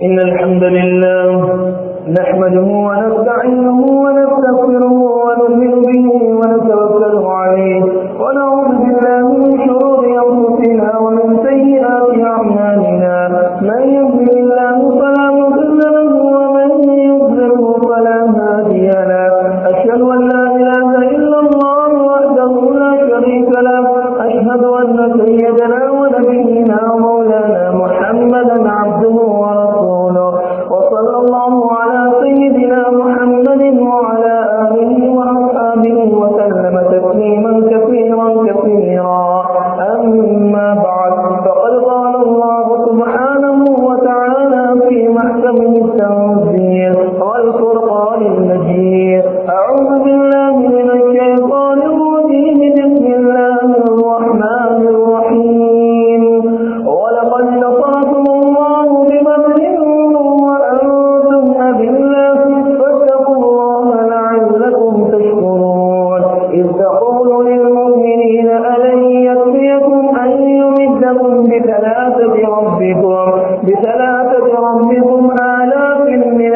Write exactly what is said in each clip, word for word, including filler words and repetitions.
إن الحمد لله نحمده ونستعينه ونستغفره ونؤمن به ونتوكل عليه ونعوذ بالله من شرور أنفسنا ومن سيئات أعمالنا من يهده الله فلا مضل له ومن يضلله فلا هادي له أشهد أن لا إله إلا الله وحده لا شريك له أشهد أن سيدنا ونبينا مولانا محمدا عبده ورسوله وصلى الله على سيدنا محمد وعلى آله وأصحابه وسلم تسليما كثيرا كثيرا أما بعد فقد قال الله سبحانه وتعالى في محكمه التنزيل والفرقان المجيد أعوذ بالله من الشيطان الرجيم بسم الله الرحمن الرحيم ولقد نصركم الله ببدر وأنتم أذلة فاتقوا الله لعلكم تشكرون إذ تقول للمؤمنين ألن يكفيكم أن يمدكم بثلاثة ربكم بثلاثة ربكم آلاف من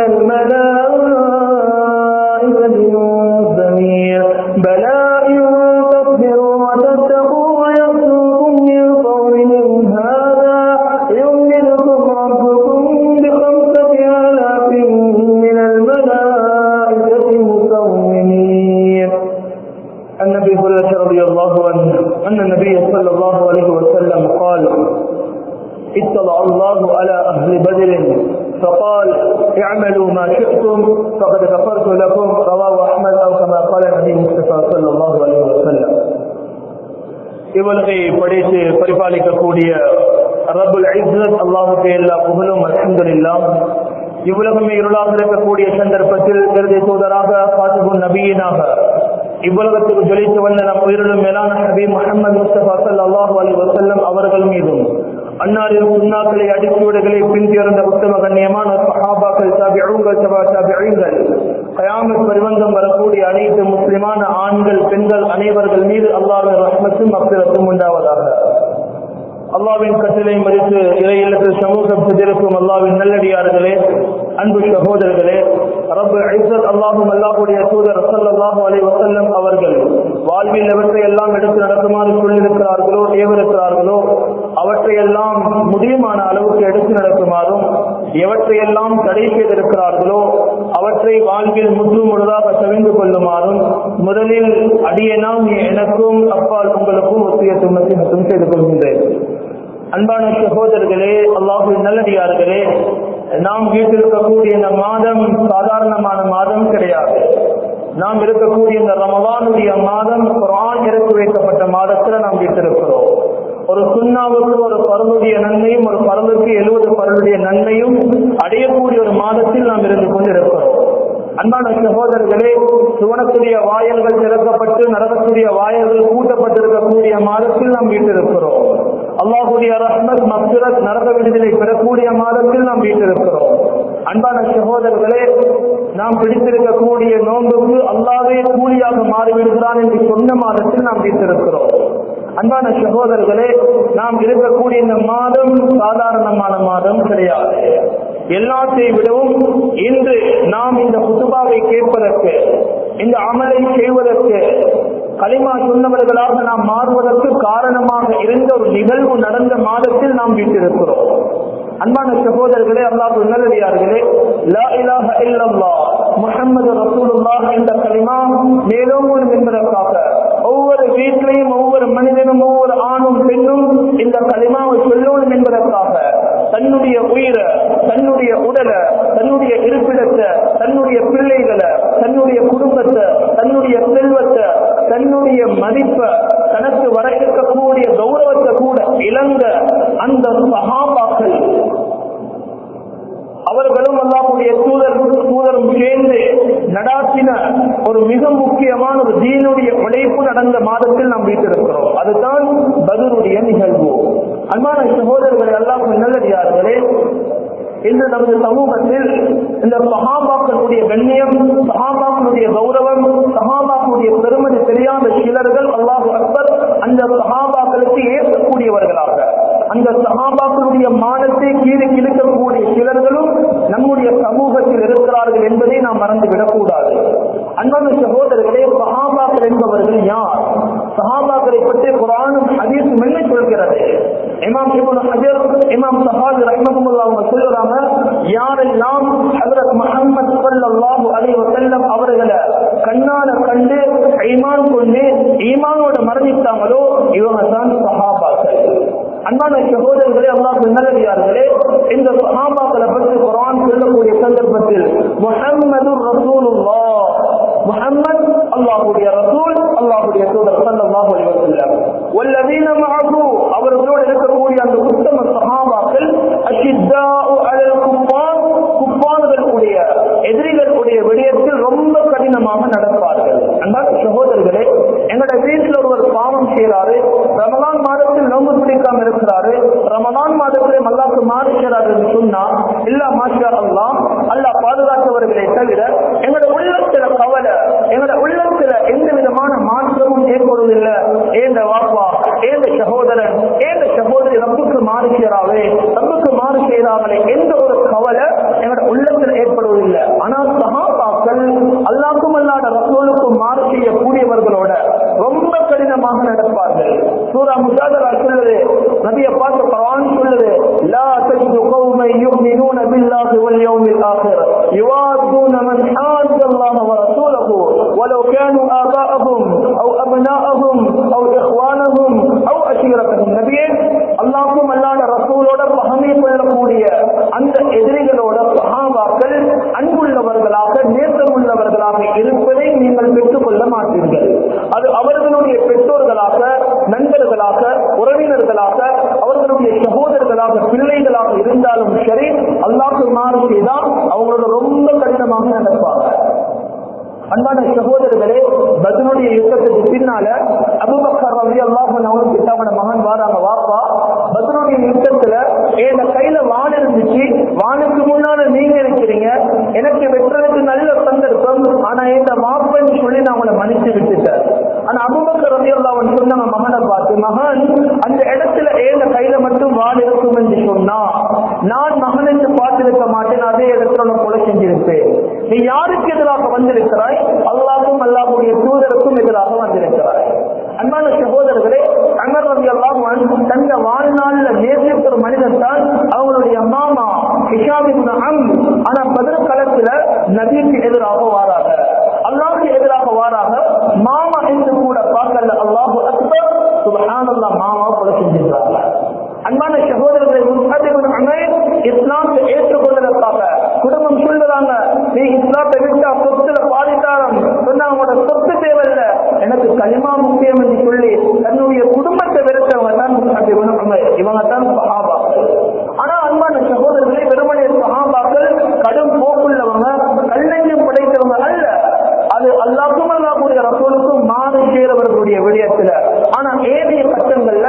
الملائكة منزلين بلى إن تصبروا وتتقوا ويأتوكم من فورهم هذا يمدكم ربكم بخمسة آلاف من الملائكة مسومين. عن أبي هريرة رضي الله عنه أن النبي صلى الله عليه وسلم قال: اطلع الله على أهل بدر فقال: اعملوا ما شئتم فقد غفرت لكم. رواه أحمد أو كما قال النبي المصطفى صلى الله عليه وسلم. இவளை படைத்து பரிபாலிக்கக்கூடிய ரப்புல் இஸ்ஸத் அல்லாஹ்வுக்கே எல்லா புகழும் அல்ஹம்துலில்லாஹ். இவ்வுலகமே இருளாக இருக்கக்கூடிய சந்தர்ப்பத்தில் இறுதி தூதராக ஃபாத்திமுன் நபியினாக இவ்வுலகத்துக்கு ஜொலித்து வந்த நம் உயிரிலும் மேலான நபி முஹம்மது முஸ்தபா ஸல்லல்லாஹு அலைஹி வஸல்லம் அவர்கள் மீதும் அன்னாரின் சுன்னாக்களை அடிச்சுவடுகளை பின்தொடர்ந்த உத்தம கண்ணியமான சஹாபாக்கள், தாபிஊன்கள், தபா தாபிஈன்கள், கயாமத் பரிவந்தம் வரக்கூடிய அனைத்து முஸ்லிமான ஆண்கள் பெண்கள் அனைவர்கள் மீது அல்லாஹ்வின் ரஹ்மத்தும் மக்ஃபிரத்தும் உண்டாவதாக. அல்லாஹ்வின் கட்டளை மதித்து இறை இல்லத்தில் சமூகம் செய்திருக்கும் அல்லாஹ்வின் நல்லடியார்களே, அன்பு சகோதரர்களே, ரப் இஸ்ஸத் அல்லாஹும் அல்லாஹ்வுடைய தூதர் ஸல்லல்லாஹு அலைஹி வஸல்லம் அவர்கள் வாழ்வில் எவற்றை எல்லாம் எடுத்து நடக்குமாறு சொல்லியிருக்கிறார்களோ ஏவிருக்கிறார்களோ அவற்றையெல்லாம் முடியுமான அளவுக்கு எடுத்து நடக்குமாறும், எவற்றையெல்லாம் தடை செய்திருக்கிறார்களோ அவற்றை வாழ்வில் முற்று முழுதாக தவிர்த்து கொள்ளுமாறும் முதலில் அடியேனாம் எனக்கும் அப்பால் உங்களுக்கும் ஒத்தியத்தும் நசீஹத்தும் செய்து கொள்கின்றேன். அன்பான சகோதரர்களே, அல்லாஹ்வின் நல்லடியார்களே, நாம் வீட்டிருக்கக்கூடிய இந்த மாதம் சாதாரணமான மாதம் கிடையாது. நாம் இருக்கக்கூடிய இந்த ரமலானுடைய மாதம் குர்ஆன் இறக்கி வைக்கப்பட்ட மாதத்துல நாம் வீட்டிருக்கிறோம். ஒரு சுன்னாவுக்கு ஒரு பரலுடைய நன்மையும் ஒரு பரலுக்கு எழுபது பரலுடைய நன்மையும் அடையக்கூடிய ஒரு மாதத்தில் நாம் இருந்து கொண்டிருக்கிறோம். அன்பான சகோதரர்களே, சுவனத்துடைய வாயல்கள் திறக்கப்பட்டு நரகத்துடைய வாயல்கள் கூட்டப்பட்டிருக்கக்கூடிய மாதத்தில் நாம் வீட்டிருக்கிறோம். அல்லாஹ்வுடைய ரஹ்மத் மக்ஃபிரத் நரக விடுதலை பெறக்கூடிய மாதத்தில் நாம் வீட்டிருக்கிறோம். அன்பான சகோதரர்களே, நாம் பிடித்திருக்கக்கூடிய நோன்புக்கு அல்லாஹ்வே கூலியாக மாறிவிடுகிறான் என்று சொன்ன மாதத்தில் நாம் வீட்டிருக்கிறோம். அன்பான சகோதரர்களே, நாம் இருக்கக்கூடிய இந்த மாதம் சாதாரணமான மாதம் கிடையாது. எல்லாத்தை விடவும் இன்று நாம் இந்த குதுபாவை கேட்பதற்கு, இந்த அமலை செய்வதற்கு, கலிமா சொன்னவர்களாக நாம் மாறுவதற்கு காரணமாக இருந்த ஒரு நிகழ்வு நடந்த மாதத்தில் நாம் வீட்டிருக்கிறோம். அன்பான சகோதரர்களே, அல்லாஹ்வின் நல்லடியார்களே, லா இலாஹ இல்லல்லாஹ் முஹம்மது ரசூலுல்லாஹ் என்ற கலிமா மேலோங்கும் என்பதற்காக ஒவ்வொரு வீட்டிலையும் ஒவ்வொரு மனிதனும் ஒவ்வொரு ஆணும் பெண்ணும் இந்த கலிமாவை சொல்லணும் என்பதற்காக தன்னுடைய உயிரை, தன்னுடைய உடலை, தன்னுடைய இருப்பிடத்தை, தன்னுடைய பிள்ளைகளை, தன்னுடைய குடும்பத்தை, தன்னுடைய செல்வத்தை, தன்னுடைய மதிப்பை, தனக்கு வர இருக்கக்கூடிய கௌரவத்தை கூட இழந்த அந்த சஹாபாக்கள் அவர்களும் அல்லாஹ்வுடைய தூதர் தூதரும் சேர்ந்து நடாத்தின ஒரு மிக முக்கியமான ஒரு தீனுடைய உழைப்பு நடந்த மாதத்தில் நாம் வீட்டிருக்கிறோம். அதுதான் பத்ருடைய நிகழ்வு. அன்பான சகோதரர்களே, அல்லாஹ்வின் நல்லடியார்களே, இன்று நமது சமூகத்தில் இந்த சஹாபாக்களுடைய கண்ணியம், சஹாபாக்களுடைய கௌரவம், சஹாபாக்களுடைய பெருமதி தெரியாத சிலர்கள் அல்லாஹு அக்பர் அந்த சஹாபாக்களுக்கு ஏற்கக்கூடியவர்களாக, அந்த சஹாபாக்களுடைய மானத்தை கீழே கிழக்கக்கூடிய சிலர்களும் இருக்கிறார்கள் என்பதை நாம் மறந்துவிடக் கூடாது. அன்பான சகோதரர்களே, சஹாபாக்கள் என்பவர்கள் யார்? சஹாபாக்களை பற்றி குர்ஆனும் ஹதீஸும் என்ன சொல்கிறது? இமாம் இப்னு ஹஜர், இமாம் ஸஹாபி ரஹ்மத்துல்லாஹி அவங்க சொல்றாங்க, யாரெல்லாம் ஹஜ்ரத் முஹம்மது ஸல்லல்லாஹு அலைஹி வஸல்லம் அவர்களை கண்ணால கண்டு ஈமான் கொண்டு ஈமானோட மரணித்தாங்களோ இவங்க தான் சஹாபாக்கள். அன்பான சகோதரர்களே, அல்லாஹ் நல்லடியார்களே, இந்த சஹாபாக்களை பற்றி குர்ஆன் சொல்லக்கூடிய சந்தர்ப்பத்தில் முஹம்மதுர் ரசூலுல்லாஹ், முஹம்மத் அல்லாஹ்வுடைய ரசூல், அல்லாஹ்வுடைய தூதர் ஸல்லல்லாஹு அலைஹி வஸல்லம், வல்லதீன மஅஹு அவர்களோடு இருக்கக்கூடிய அந்த உத்தம சஹாபாக்கள் அஷித்தாஉ அலல் குஃபார், குஃபார்களுடைய எதிரிகளுடைய விடயத்தில் ரொம்ப கடினமாக நடப்பார்கள். அன்பான சகோதரர்களே, எங்கட வீட்டில் ஒருவர் பாவம் செய்யறாரு, ரமலான் மாதத்தில் நோன்பு பிடிக்காம இருக்கிறாரு, ரமலான் மாதத்திலே அல்லாஹ்வுக்கு மாறு செய்யறாரு என்று சொன்னா, இல்ல மாஷா அல்லாஹ், அல்லாஹ் பாதுகாத்தவர்களை தவிர எங்களோட உள்ளத்துல கவலை, எங்களோட உள்ளத்துல எந்த விதமான மாற்றமும் ஏற்படுவதில்லை. ஏந்த வாப்பா, ஏந்த சகோதரன், ஏந்த சகோதரி ரப்புக்கு மாறு செய்யறாவே, ரப்புக்கு மாறு செய்யறாங்களே எந்த ஒரு கவலை எங்களோட உள்ளத்தில் ஏற்படுவதில்லை. ஆனால் சஹாபாக்கள் அல்லாஹ்வுக்கும் அல்லாஹ்வுடைய ரசூலுக்கும் மாறு செய்யக்கூடியவர்களோட ரொம்ப கடினமாக நடப்பார்கள். சூரா முஜாதலா சொல்லுது, நபியை பார்த்து குர்ஆன் சொல்லுது, லா தஜிது கௌமன் யுமினூன பில்லாஹி வல் யௌமில் ஆகிர் யுவாதுன மன் ஹாதல்லாஹ வ ரசூலஹு வலௌ கானூ ஆபாஅஹும் அவ் அப்னாஅஹும் அவ் இஹ்வானஹும் அவ் அஷீரத்தஹும். நபியே, அல்லாஹ்வுக்கும் அல்லாஹ்வுடைய ரசூலோட பகைமை கொள்ளக்கூடிய அந்த எதிரிகளோட சஹாபாக்கள் அன்புள்ளவர்களாக நேசமுள்ளவர்களாக இருப்பதை நீங்கள் பெற்றுக் கொள்ள மாட்டீர்கள். அது அவர்களுடைய பெற்றோர்களாக, நண்பர்களாக, உறவினர்களாக, அவர்களுடைய சகோதரர்களாக, பிள்ளைகளாக இருந்தாலும் சரி, அல்லாஹ்வுக்கு மாறு செய்தால் அவங்களோட ரொம்ப கடினமாக நடப்பாங்க. அன்பான சகோதரர்களே, பத்ருடைய யுத்தத்துக்கு பின்னால அபூபக்கர் ரலியல்லாஹு அன்ஹு கிட்ட அவன மகன் வாராங்க, வாப்பா பத்ருடைய யுத்தத்துல என் கையில வாள் இருந்துச்சு, வாளுக்கு முன்னால நீங்க இருக்கிறீங்க, எனக்கு வெட்டுறதுக்கு நல்ல சந்தர்ப்பம், ஆனா இந்த மாப்பன்னு சொல்லி நான் அவங்களை மன்னிச்சு விட்டுட்டேன். ஆனா அபூபக்கர் ரலியல்லாஹு அன்ஹு சொன்னாங்க மகனை பார்த்து, மகன் அந்த இடத்துல என் கையில மட்டும் வாள் இருக்கும் என்று சொன்னா நான் மகனுக்கு பார்த்திருக்க மாட்டேன், அதே இடத்துல கொலை செஞ்சிருப்பேன். நீ யாருக்கு எதிராக வந்திருக்கிறாய்? அல்லாஹ்வுக்கும் அல்லாஹ்வுடைய தூதருக்கும் எதிராக வந்திருக்கிறார். அன்பான சகோதரர்களே, உமர் ரலியல்லாஹு அன்ஹு தந்த வாழ்நாள்ல நேசித்த ஒரு மனிதன் தான் அவங்களுடைய மாமா ஹிஷாம் இப்னு அம்ர். ஆனா பத்ர் களத்துல நபிக்கு எதிராக வாராங்க, அல்லாஹ்வுக்கு எதிராக வாராங்க. மாமா என்று கூட பார்க்கல, அல்லாஹு அக்பர், சுப்ஹானல்லாஹ், மாமா கொலை செஞ்சிருக்காங்க. அன்பான சகோதரர்களை, முஸ்அப் இப்னு உமைர் இஸ்லாத்தை ஏற்றுக்கொள்வதற்காக குடும்பம் சொல்றாங்க, நீ இஸ்லாத்தை விட்டு சொத்துல பாதித்தாரம் சொன்னா அவங்களோட சொத்து தேவையில்ல, எனக்கு கலிமா முக்கியம் என்று சொல்லி தன்னுடைய குடும்பத்தை வெறுத்தவங்க தான் முஸ்அப் இப்னு உமைர். இவங்க தான் சஹாபாக்கள். ஆனா அன்பான சகோதரர்களை, வெறுமனே சஹாபாக்கள் கடும் போக்குள்ளவங்க, கல்லஞ்சம் படைத்தவங்க அல்ல. அது அல்லாஹ்வுக்கும் அல்லாஹ்வுடைய ரசூலுக்கும் மாறு செய்றவர்களுடைய விடயத்துல. ஆனா ஏனைய கட்டங்கள்ல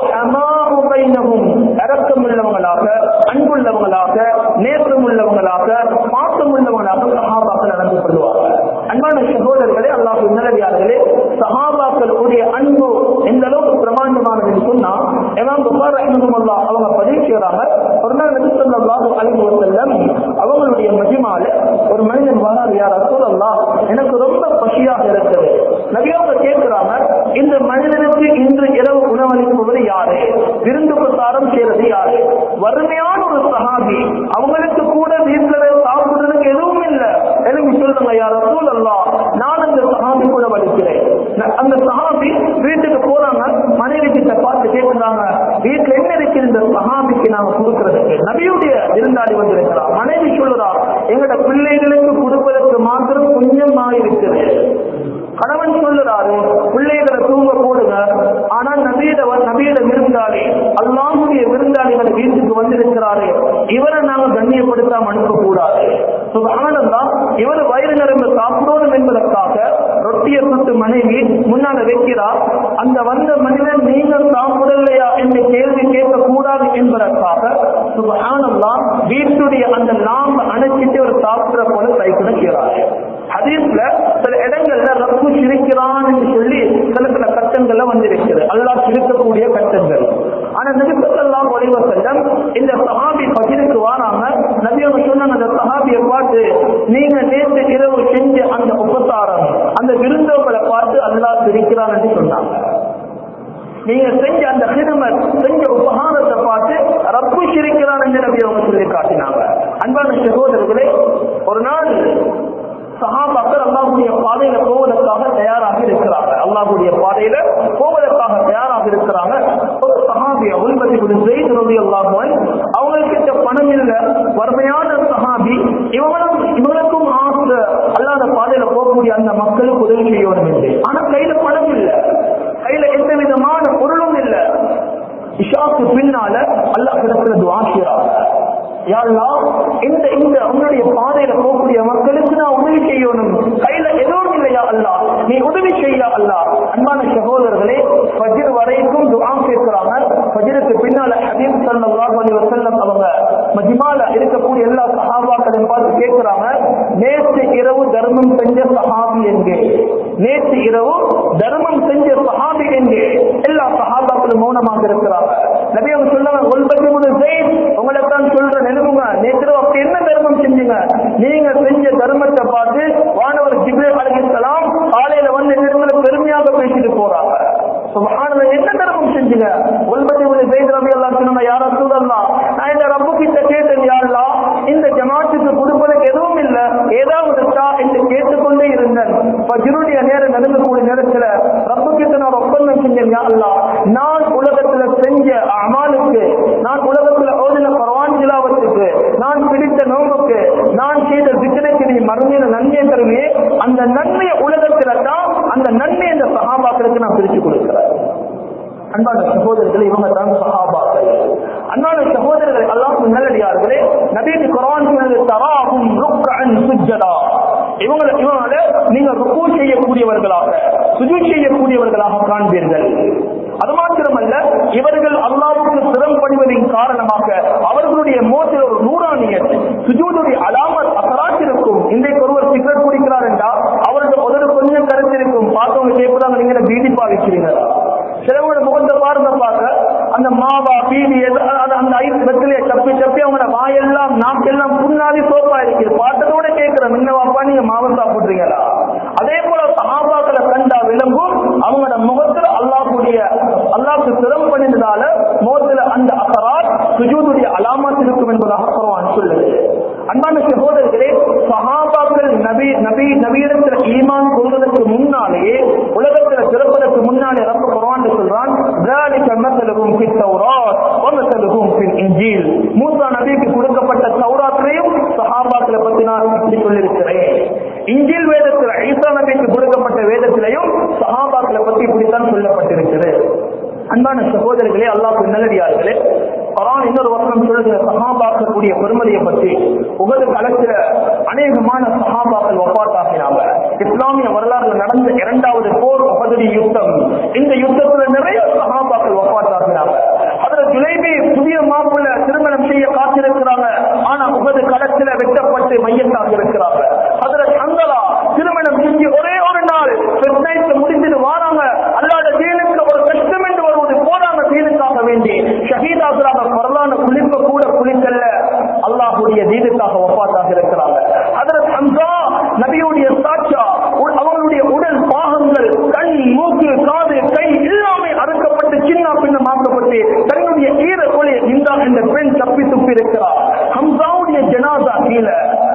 இரக்கம் உள்ளவங்களாக, அன்புள்ளவங்களாக, நேற்றம் உள்ளவங்களாக, பாசம் உள்ளவங்களாக சஹாபாக்கள் நடந்து கொள்வாங்க. அன்பான சகோதரர்களே, அல்லாஹ்வின் நல்லடியார்களே, சஹாபாக்களுடைய அன்பு எந்த அளவுக்கு பிரமாண்டமானது என்று சொன்னா, இமாம் புகாரி ரஹ்மத்துல்லாஹ் அவங்க பதிவு செய்றாங்க, ஒரு நாள் நபி ஸல்லல்லாஹு அலைஹி வஸல்லம் அவங்களுடைய மஜ்மால ஒரு மனிதன் வரார், யா ரசூலல்லாஹ், எனக்கு ரொம்ப பசியாக இருக்குது. நபி அவங்க கேட்கிறாங்க, இந்த மனிதனுக்கு இன்று இரவு உணவளிப்பவர் யாரு? விருந்து பிரசாரம் செய்யறது யாரு? வறுமையான ஒரு சஹாபி, அவங்களுக்கு கூட வீட்டுல சாப்பிடுறதுக்கு எதுவும் இல்லை. எனக்கு சொல்லுங்க, யா ரசூலல்லாஹ், நான் அந்த சஹாபி கூட வலிக்கிறேன். அந்த சஹாபி வீட்டுக்கு போறாங்க, மனைவி கிட்ட பார்த்து கேட்கிறாங்க, வீட்டுல என்ன இருக்கு இந்த சஹாபிக்கு நாங்க கொடுக்கறதுக்கு? நபியுடைய விருந்தாளி வந்திருக்கிறார். மனைவி சொல்லுறா, எங்கட பிள்ளைகளுக்கு கொடுப்பதற்கு மாத்திரம் கொஞ்சமா இருக்குது. கணவன் சொல்லுறாரு, பிள்ளைகளை தூங்க போடுங்க, ஆனா நபியிட நபியிட விருந்தாளி, அல்லாஹ்வுடைய விருந்தாளிகள் வீட்டுக்கு வந்திருக்கிறாரு, இவரை நாங்க கண்ணியப்படுத்தாம அனுப்ப கூடாது. சுப்ஹானல்லாஹ், இவர் வயிறு நிரம்ப சாப்பிடணும் என்பதற்காக ரொட்டியை சுட்டு மனைவி முன்னால வைக்கிறார். அந்த வந்த மனிதன் நீங்கள் சாப்பிடலையா என்று கேள்வி கேட்க கூடாது என்பதற்காக சுப்ஹானல்லாஹ் வீட்டுடைய அந்த லாம்பை அணைச்சிட்டு ஒரு சாப்பிடுற போல சைக்கிட செய்யறாரு. ஹதீஸ்ல சில இடங்கள்ல ரப்பு சிரிக்கிறான் என்று சொல்லி சில சில கட்டங்கள்ல வந்திருக்கிறது, அல்லாஹ் சிரிக்கக்கூடிய கட்டங்கள். ஆனா நபி ஸல்லல்லாஹு அலைஹி வஸல்லம் இந்த சஹாபி பஜ்ருக்கு வராங்க, நபி அவங்க சொன்னாங்க அந்த சஹாபியை பார்த்து, நீங்க நேற்று இரவு செஞ்ச அந்த உபசாரம், அந்த விருந்தோகளை பார்த்து அல்லாஹ் சிரிக்கிறான் என்று சொன்னாங்க. நீங்க செஞ்ச அந்த ஹிதமத், செஞ்ச உபகாரத்தை பார்த்து ரப்பு சிரிக்கிறான் என்று நபி அவங்க சொல்லி காட்டினாங்க. அன்பான சகோதரர்களே, ஒரு நாள் சஹாபாக்கள் அல்லாஹ்வுடைய பாதையில போவதற்காக தயாராக இருக்கிறாங்க. அல்லாஹ்வுடைய பாதையில போவதற்காக தயாராக இருக்கிறாங்க. ஒரு சஹாபி உல்பத் இப்னு ஸைத் ரலியல்லாஹு அன்ஹு, அவங்ககிட்ட பணம் இல்ல, வறுமையான சஹாபி, இவங்களும் இவங்களுக்கும் ஆசை அல்லாஹ் பாதையில போகக்கூடிய அந்த மக்களுக்கு உதவி செய்யணும் என்று. ஆனா கையில பணம் இல்ல, கையில எந்த விதமான பொருளும் இல்ல. இஷாக்கு பின்னால அல்லாஹ் இடத்துல துஆ செய்றாங்க, யா அல்லாஹ் இந்த இந்த உன்னுடைய பாதையில போகக்கூடிய மக்களுக்கு நான் உதவி செய்யணும், கையில எதுவும் இல்லையா அல்லாஹ், நீ உதவி செய்ய அல்லாஹ். அன்பான சகோதரர்களே, ஃபஜ்ர் வரைக்கும் துஆ கேட்கிறாங்க. ஃபஜ்ருக்கு பின்னால ஹபீப் ஸல்லல்லாஹு அலைஹி வஸல்லம் அவங்க மஜ்மால இருக்கக்கூடிய எல்லா சஹாபாக்களையும் பார்த்து கேட்கிறாங்க, நேற்று இரவு தர்மம் செஞ்ச சஹாபி எங்கே? நேற்று இரவு தர்மம் செஞ்ச சஹாபி எங்கே? எல்லா சஹாபாக்களும் மௌனமாக இருக்கிறாங்க. நபி அவங்க சொன்னாங்க, உல்பத் இப்னு ஸைத், உங்களை தான் சொல்றேன், எழுதுங்க, நேற்று அப்படி என்ன தர்மம் செஞ்சீங்க? நீங்க செஞ்ச தர்மத்தை பார்த்து வானவர் ஜிப்ரீல் அலைஹிஸ்ஸலாம் காலையில வந்து இடத்துல பெருமையாக பேசிட்டு போறாங்க. சுப்ஹானல்லாஹ், என்ன தர்மம் செஞ்சீங்க? உல்பத் இப்னு ஸைத் ரலியல்லாஹு அன்ஹு, யா ரசூலல்லாஹ், நான் இந்த ரப்பு கிட்ட கேட்டேன், யா அல்லாஹ் இந்த ஜமாத்துக்கு கொடுப்பதற்கு எதுவும் இல்ல, ஏதாவது தா என்று கேட்டுக்கொண்டே இருந்தேன். ஃபஜ்ருடைய நேரம் நடக்கக்கூடிய நேரத்துல ரப்பு கிட்ட நான் ஒப்பந்தம் செஞ்சேன், யா அல்லாஹ் நான் உலகத்துல செஞ்ச அமாலுக்கு, நான் உலகத்துல ஓதின குர்ஆன் திலாவத்துக்கு, நான் பிடித்த நோம்புக்கு, நான் செய்த திக்ருக்கு நீ மறுமையில நன்மையை தருவே, அந்த நன்மையை உலகத்துல தான் அந்த நன்மை இந்த சஹாபாக்களுக்கு நான் பிரிச்சு கொடுக்கிறேன். அன்பான சகோதரர்களே, இவங்க தான் சஹாபாக்கள். அன்பான சகோதரர்களே, அல்லாஹ்வின் நல்லடியார்களே, நபி குர்ஆன் சொல்லுது, தராஹும் ருக்அன் சுஜ்ஜதா, இவங்களை இவங்கள நீங்க ருக்கு செய்யக்கூடியவர்களாக, சுஜூத் செய்யக்கூடியவர்களாக காண்பீர்கள். அது மாத்திரமல்ல, இவர்கள் அல்லாஹ்வுக்கு சிரம் பணிவதின் காரணமாக அவர்களுடைய மோத்தில் ஒரு நூறானியத் சுஜூதுடைய அலாமத் அசராத் இருக்கும். இன்றைக்கு ஒருவர் சிகரெட் குடிக்கிறார் என்றால் அவருடைய உதடு கொஞ்சம் கருத்து இருக்கும். பார்த்தவங்க கேட்கிறாங்க, நீங்க பீடி பாவிக்கிறீங்களா? சிலவங்களோட முகத்தை பாருங்க, பார்க்க அந்த மாவா பீடி அந்த ஐஸ் வெற்றிலையை தப்பி தப்பி அவங்களோட வாயெல்லாம் நாக்கெல்லாம் புண்ணாதி சோப்பா இருக்குது. பார்த்ததோட கேட்கிறேன், என்னவாப்பா நீங்க மாவை சாப்பிடுறீங்களா? அதே போல சஹாபாக்களை கண்டா விளங்கும், அவங்களோட முகத்துல அல்லாஹ்வுடைய அல்லாஹ்வுக்கு சிரம் பண்ணினதால முகத்துல அந்த அசராத் சுஜூதுடைய அலாமத் இருக்கும் என்பதாக குர்ஆன் சொல்லுது. அன்பான சகோதரர்களே, சஹாபாக்கள் நபி நபி நபியிடத்தில் ஈமான் கொள்வதற்கு முன்னாலேயே, உலகத்துல சிறப்பதற்கு முன்னாலே ரப்ப குர்ஆன் சொல்றான், ذَلِكَ مَثَلُهُمْ فِي التَّوْرَاةِ وَمَثَلُهُمْ فِي الْإِنْجِيلِ. மூசா நபிக்கு கொடுக்கப்பட்ட தௌராத்திலையும் சஹாபாக்களை பற்றி நான் சொல்லியிருக்கிறேன். இன்ஜீல் வேதத்தில் ஈசா நபிக்கு கொடுக்கப்பட்ட வேதத்திலையும் சஹாபாக்களை பற்றி இப்படித்தான் சொல்லப்பட்டிருக்கிறது. அன்பான சகோதரர்களே, அல்லாஹ்வின் நல்லடியார்களே, குர்ஆன் இன்னொரு வசனம் சொல்லுகிற சஹாபாக்களுடைய பெருமதியை பற்றி. உகது களத்தில் அநேகமான சஹாபாக்கள் வஃபாத்தாகினாங்க. இஸ்லாமிய வரலாறுல நடந்த இரண்டாவது போர் உஹதுடைய யுத்தம். இந்த யுத்தத்தில் நிறைய சஹாபாக்கள் வஃபாத்தாகினாங்க. அதுல ஜுலைபி புதிய மாப்பிள்ளை திருமணம் செய்ய காத்திருக்கிறாங்க. ஆனா உகது களத்தில் வெட்டப்பட்டு மையத்தாக இருக்கிறாங்க. அதுல ஹந்தலா திருமணம் செஞ்சு ஒரே ஒரு நாள் முடிந்துட்டு வாராங்க. அல்லாஹ்வுடைய தீனுக்கு ஒரு கஷ்டம் என்று வருவது போறாங்க, தீனுக்காக வேண்டி ஷஹீதாகிறாங்க. பரலான குளிப்ப கூட குளிக்கல்ல, அல்லாஹ்வுடைய தீனுக்காக வஃபாத்தாக இருக்கிறாங்க. ஹஜ்ரத் ஹம்ஸா நபியுடைய சாட்சா, அவங்களுடைய உடல் பாகங்கள், கண், மூக்கு, காது, கை எல்லாமே அறுக்கப்பட்டு சின்ன பின்னமாக்கப்பட்டு தன்னுடைய ஈர கொலை இந்தா என்ற பெண் தப்பி துப்பி இருக்கிறார். ஹம்ஸாவுடைய ஜனாசா கீழே.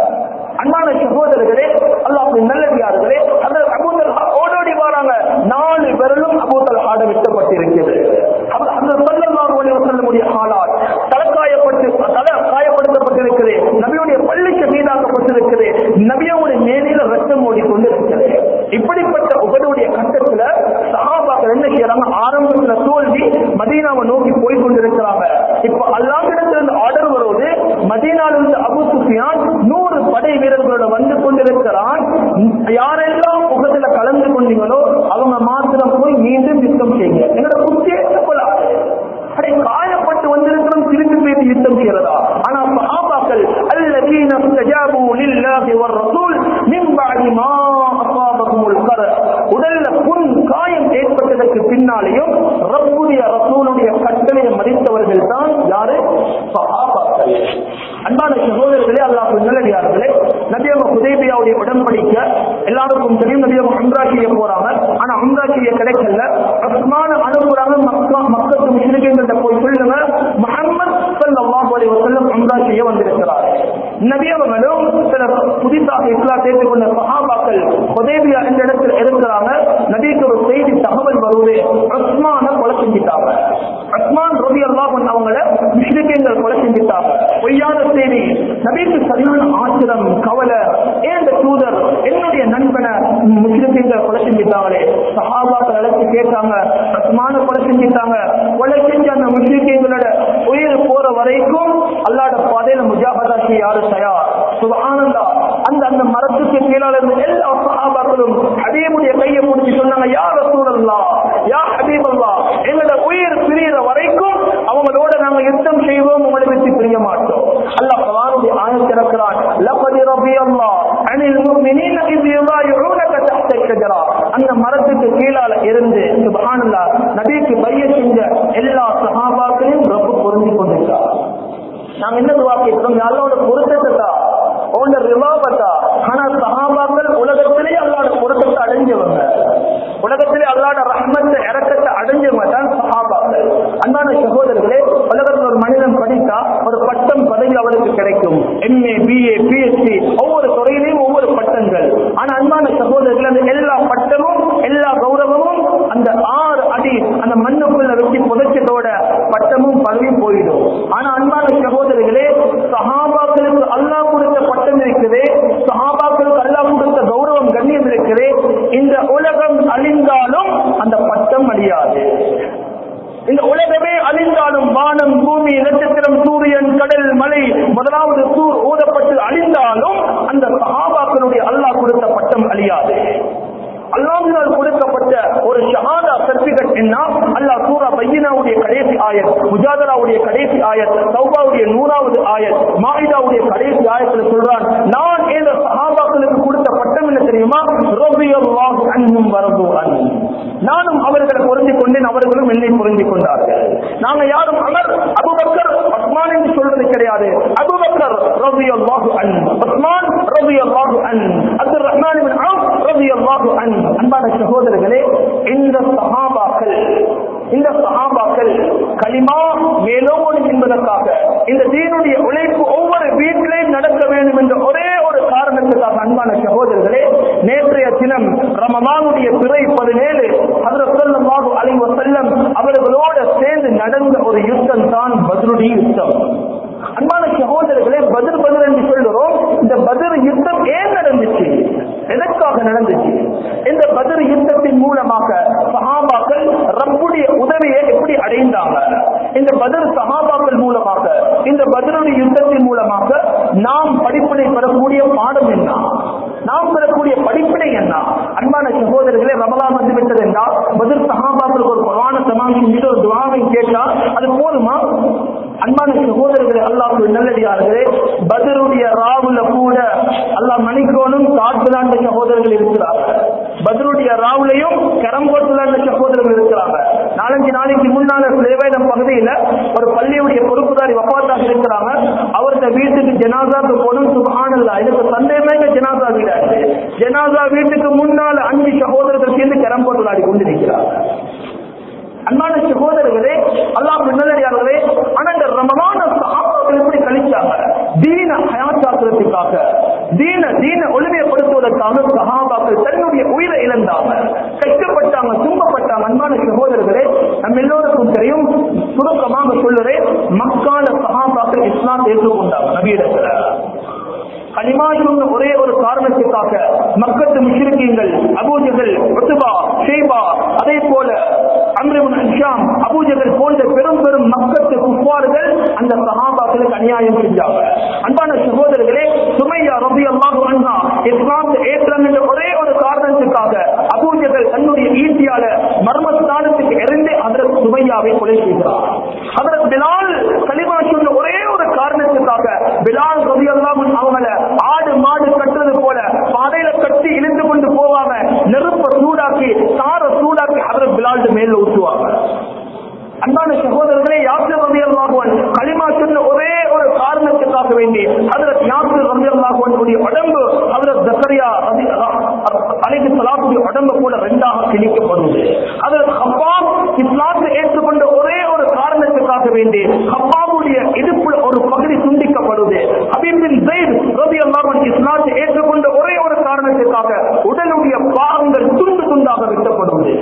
அன்பான சகோதரர்களே, அல்லாஹ்வின் நல்லடியார்களே, ஹஜ்ரத் அபூ தல்ஹா ஓடோடி வராங்க. நாலு விரலும் அபூ தல்ஹாட விட்டப்பட்டிருக்கிறது. ஹஜ்ரத் ஸல்லல்லாஹு அலைஹி வஸல்லமுடைய ஹாலாத் தலக்காயப்பட்டு தலை காயப்படுத்தப்பட்டிருக்கிறது. நபியுடைய பள்ளி ஷஹீதாக்கப்பட்டிருக்கிறது. நபியுடைய மேனில ரத்தம் ஓடிக்கொண்டிருக்கிறது. இப்படிப்பட்ட உகதுடைய கட்டத்துல சஹாபாக்கள் என்ன செய்யறாங்க? ஆரம்பத்துல தோல்வி, மதீனாவை நோக்கி போய் கொண்டிருக்கிறாங்க. இப்ப அல்லாஹ்விடத்திலிருந்து ஆர்டர் வருவது, மதீனாவிலிருந்து அபூ சுஃபியான் நூறு படை வீரர்களோட வந்து கொண்டிருக்கிறான். யாரெல்லாம் உகதுல கலந்து கொண்டீங்களோ அவங்க மாத்திரம் போய் மீண்டும் யுத்தம் செய்யுங்க. என்னோட புத்தியே கொள்ளாது. அடே, காயப்பட்டு வந்திருக்கிறோம், திருப்பி பேசி யுத்தம் செய்யறதா? ஆனா சஹாபாக்கள் அல்லதீன இஸ்தஜாபு லில்லாஹி வர் ரசூல் மின் பஅதி மா அஸாபஹுல் கர்ஹ், உடல்ல புண் காயம் ஏற்பட்டதற்கு பின்னாலேயும் ரப்புடைய ரசூலுடைய கட்டளையை மதித்தவர்கள் தான் யாரு? சஹாபாக்கள். அன்பான சகோதரர்களே, அல்லாஹ்வுடைய நல்லடியார்களே, நபி அவங்க ஹுதைபியாவுடைய உடன்படிக்க எல்லாருக்கும் தெரியும். நபி அவங்க உம்ரா செய்ய போறாங்க. ஆனா உம்ரா செய்ய கிடைக்கல. உஸ்மான் அனுப்புறாங்க, மக்கா மக்கத்து முஸ்லிம்கள்ட்ட போய் சொல்லுங்க, முஹம்மது ஸல்லல்லாஹு அலைஹி வஸல்லம் உம்ரா செய்ய வந்திருக்கிறார். நபி அவர்களும் சில புதிதாக இஸ்லாம் ஏற்றுக்கொண்ட சஹாபாக்கள் ஹுதைபியா என்ற இடத்தில் இருக்கிறாங்க. நபிக்கு ஒரு செய்தி தகவல் வருவது, உஸ்மான கொலை செஞ்சிட்டாங்க. உஸ்மான் ரலியல்லாஹு அன்ஹு அவங்கள முஸ்லிம்கள் கொலை செஞ்சிட்டாங்க. பொய்யான செய்தி. நபிக்கு சரியான ஆத்திரம், கவலை. ஏன் தூதர் என்னுடைய நண்பனை முஸ்லிம்கள் கொலை செஞ்சிட்டாங்களே? சஹாபாக்கள் அழைச்சு கேட்டாங்க, உஸ்மான கொலை செஞ்சிட்டாங்க. கொலை செஞ்ச அந்த முஸ்லிம்களோட உயிர் போற வரைக்கும் அல்லாஹ்வுடைய பாதையில முஜாஹதா செய்ய யாரு தயார்? சுப்ஹானல்லாஹ். அந்த அந்த மரத்துக்கு கீழால இருந்த எல்லா சஹாபாக்களும் ஹபீபுடைய கையை பிடிச்சி சொன்னாங்க, யா ரசூலல்லாஹ், யா ஹபீபல்லாஹ், எங்களோட உயிர் பிரிகிற வரைக்கும் அவங்களோட நாங்க யுத்தம் செய்வோம், உங்களை வச்சு பிரிய மாட்டோம். அல்லாஹ் குர்ஆனுடைய ஆயத்தை இறக்குறான், லகத் ரபியல்லாஹு அனில் முஃமினீன இஸ் யுபாயிஊனக தஹ்த ஷஜரா. அந்த மரத்துக்கு கீழால இருந்து சுப்ஹானல்லாஹ் நபிக்கு பையத் செஞ்ச எல்லா சஹாபாக்களையும் ரப்பு பொருந்தி கொண்டிருக்கார். நாங்க என்ன துஆ கேட்கிறோம்? அல்லாஹ்வோட பொருத்தத்தை ஓண்ட ரிவாபத்தா. ஆனா சஹாபாக்கள் உலகத்திலே அல்லாஹ்வோட பொருத்தத்தை அடைஞ்சவங்க, உலகத்திலே அல்லாஹ்வோட ரஹ்மத்தை இரக்கத்தை அடைஞ்சவங்க தான் சஹாபாக்கள். அன்பான சகோதரர்களே, உலகத்தில் ஒரு மனிதன் படித்தா ஒரு பட்டம் பதவி அவருக்கு கிடைக்கும். எம்ஏ, பிஏ, பிஹெச்டி, ஒவ்வொரு துறையிலையும் ஒவ்வொரு பட்டங்கள். ஆனா அன்பான சகோதரர்கள், அந்த எல்லா பட்டமும் எல்லா கௌரவமும் அந்த ஆறு அடி அந்த மண்ணுக்குள்ள வச்சு புதைச்சதோட பட்டமும் பதவியும் போயிடும். ஆனா அன்பான சகோதரர்களே, சஹாபாக்களுக்கு அல்லாஹ் கொடுத்த பட்டம் இருக்குது, சஹாபாக்களுக்கு அல்லாஹ் கொடுத்த கௌரவம் கண்ணியம் இருக்குது. இந்த உலகம் அழிந்தாலும் அந்த பட்டம் அழியாது. இந்த உலகமே அழிந்தாலும், வானம், பூமி, நட்சத்திரம், சூரியன், கடல், மலை, முதலாவது சூர் ஊதப்பட்டு அழிந்தாலும் அந்த சஹாபாக்களுடைய அல்லாஹ் கொடுத்த பட்டம் அழியாது. அல்லாஹ்வினால் கொடுக்கப்பட்ட ஒரு ஷஹாதா சர்டிபிகேட் என்ன? அல்லாஹ் சூரா பையினாவுடைய கடைசி ஆயத், முஜாதலாவுடைய கடைசி ஆயத், தௌபாவுடைய நூறாவது ஆயத், மாயிதாவுடைய கடைசி ஆயத்துல சொல்றான், நான் இந்த சஹாபாக்களுக்கு கொடுத்த பட்டம் என்ன தெரியுமா? ரலியல்லாஹு அன்ஹும் வரது அன். நானும் அவர்களை பொருந்திக் கொண்டேன், அவர்களும் என்னை பொருந்திக் கொண்டார்கள். நாங்க யாரும் அமர் அபூபக்கர் உஸ்மான் என்று சொல்றது கிடையாது. அபூபக்கர் ரலியல்லாஹு அன், உஸ்மான் ரலியல்லாஹு அன், அப்துர் ரஹ்மான் இப்னு அவ்ஃப் ரலியல்லாஹு அன். அன்பான சகோதரர்களே, இந்த சஹாபாக்கள் இந்த சஹாபாக்கள் கலிமா மேலோங்கணும் என்பதற்காக, இந்த தீனுடைய உழைப்பு ஒவ்வொரு வீட்டிலையும் நடக்க வேண்டும் என்ற ஒரே ஒரு காரணத்துக்காக அன்பான சகோதரர்களே, நேற்றைய தினம் ரமலானுடைய பிறை பதினேழு ஹஜ்ரத் ஸல்லல்லாஹு அலைஹி வஸல்லம் அவர்களோடு சேர்ந்து நடந்த ஒரு யுத்தம் தான் பத்ருடைய யுத்தம். அன்பான சகோதரர்களே, பத்ர் பத்ர் என்று சொல்லுறோம். இந்த பத்ர் யுத்தம் ஏன் நடந்துச்சு? எதற்காக நடந்துச்சு? இந்த பத்ர் யுத்தத்தின் மூலமாக சஹாபாக்கள் ரப்புடைய உதவியை எப்படி அடைந்தாங்க? இந்த பத்ர் சஹாபாக்கள் மூலமாக, இந்த பத்ருடைய யுத்தத்தின் மூலமாக நாம் படிப்பினை பெறக்கூடிய பாடம் என்ன? நாம் பெறக்கூடிய படிப்பினை என்ன? அன்பான சகோதரர்களே, ரமலான் வந்து விட்டது என்றால் பத்ர் சஹாபாக்களுக்கு ஒரு குர்ஆனை தமாம் செஞ்சுட்டு ஒரு துஆவை கேட்டா அது போதுமா? அன்பான சகோதரர்களே, அல்லாஹ்வுடைய நல்லடியார்களே, பத்ருடைய ராவுல கூட அல்லாஹ் மணிக்கோணும் காட்டுலாண்ட சகோதரர்கள் இருக்கிறார். பத்ருடைய ராவுலையும் கரம்போட்டுலாண்ட சகோதரர்கள் இருக்கிறாங்க. நாலஞ்சு நாளைக்கு முன்னால சேவையிடம் பகுதியில ஒரு பள்ளியுடைய பொறுப்புதாரி வஃபாத்தாக இருக்கிறாங்க. அவருடைய வீட்டுக்கு ஜனாசாக்கு போனும். சுப்ஹானல்லாஹ், எனக்கு சந்தேகமே ஜனாசா வீடாச்சு. ஜனாசா வீட்டுக்கு முன்னால அஞ்சு சகோதரர்கள் சேர்ந்து கரம்போட்டு விளையாடி கொண்டிருக்கிறார். அன்பான சகோதரர்களே, அல்லாஹ்வுடைய நல்லடியார்களே, ஆனா இந்த ரமலான சஹாபாக்கள் எப்படி கழிச்சாங்க? தீன ஹயாத்தாக்குறதுக்காக, தீன தீன ஒளிமைப்படுத்துவதற்காக சஹாபாக்கள் தன்னுடைய உயிரை இழந்தாங்க, கஷ்டப்பட்டாங்க, துன்பப்பட்டாங்க. அன்பான சகோதரர்களே, நம்ம எல்லோருக்கும் தெரியும், சுருக்கமாக சொல்லுறேன், மக்கால சஹாபாக்கள் இஸ்லாம் ஏற்றுக்கொண்டாங்க. நபியிடத்துல கலிமா சொன்ன ஒரே ஒரு காரணத்துக்காக மக்கத்து முஷ்ரிக்கீன்கள், அபூஜஹல், உத்பா, ஷைபா, அதே போல அம்ர் இப்னு ஹிஷாம், அபூஜஹல் போன்ற பெரும் பெரும் மக்கத்து குஃபார்கள் அந்த சஹாபாக்களுக்கு அநியாயம் செஞ்சாங்க. அன்பான சகோதரர்களே, சுமையா ரலியல்லாஹு அன்ஹா இஸ்லாத்தை ஏற்றம் என்ற ஒரே ஒரு காரணத்துக்காக அபூஜஹல் தன்னுடைய ஈட்டியால மர்மஸ்தானத்துக்கு இறந்து ஹஜ்ரத் சுமையாவை கொலை செய்கிறார். ஹஜ்ரத் பிலால் கலிமா சொன்ன ஒரே ஒரு காரணத்துக்காக பிலால் ரலியல்லாஹு அன்ஹு அவங்கள ஆடு மாடு கட்டுறது போல பாதையில கட்டி இழுத்து கொண்டு போவாங்க, நெருப்ப சூடாக்கி சார சூடாக்கி ஹஜ்ரத் பிலால் மேல ஊற்றுவாங்க. அன்பான சகோதரர்களே, யாசிர் ரலியல்லாஹு அன்ஹு கலிமா சொன்ன ஒரே ஒரு காரணத்துக்காக வேண்டி ஹஜ்ரத் யாசிர் ரலியல்லாஹு அன்ஹு அவர்களுடைய உடம்பு ஹஜ்ரத் ஜக்கரியா அலைஹிஸ்ஸலாத்துடைய உடம்பு போல ரெண்டாக கிழிக்கப்படுவது. ஹஜ்ரத் ஹப்பாப் இஸ்லாத்தை ஏற்றுக்கொண்ட ஒரே ஒரு காரணத்துக்காக வேண்டி ஹப்பாவுடைய இடுப்புல ஒரு பகுதி துண்டிக்கப்படுவது. ஹபீப் பின் ஸைத் ரலியல்லாஹு அன்ஹு இஸ்லாத்தை ஏற்றுக்கொண்ட ஒரே ஒரு காரணத்துக்காக உடலுடைய பாகங்கள் துண்டு துண்டாக வெட்டப்படுவது.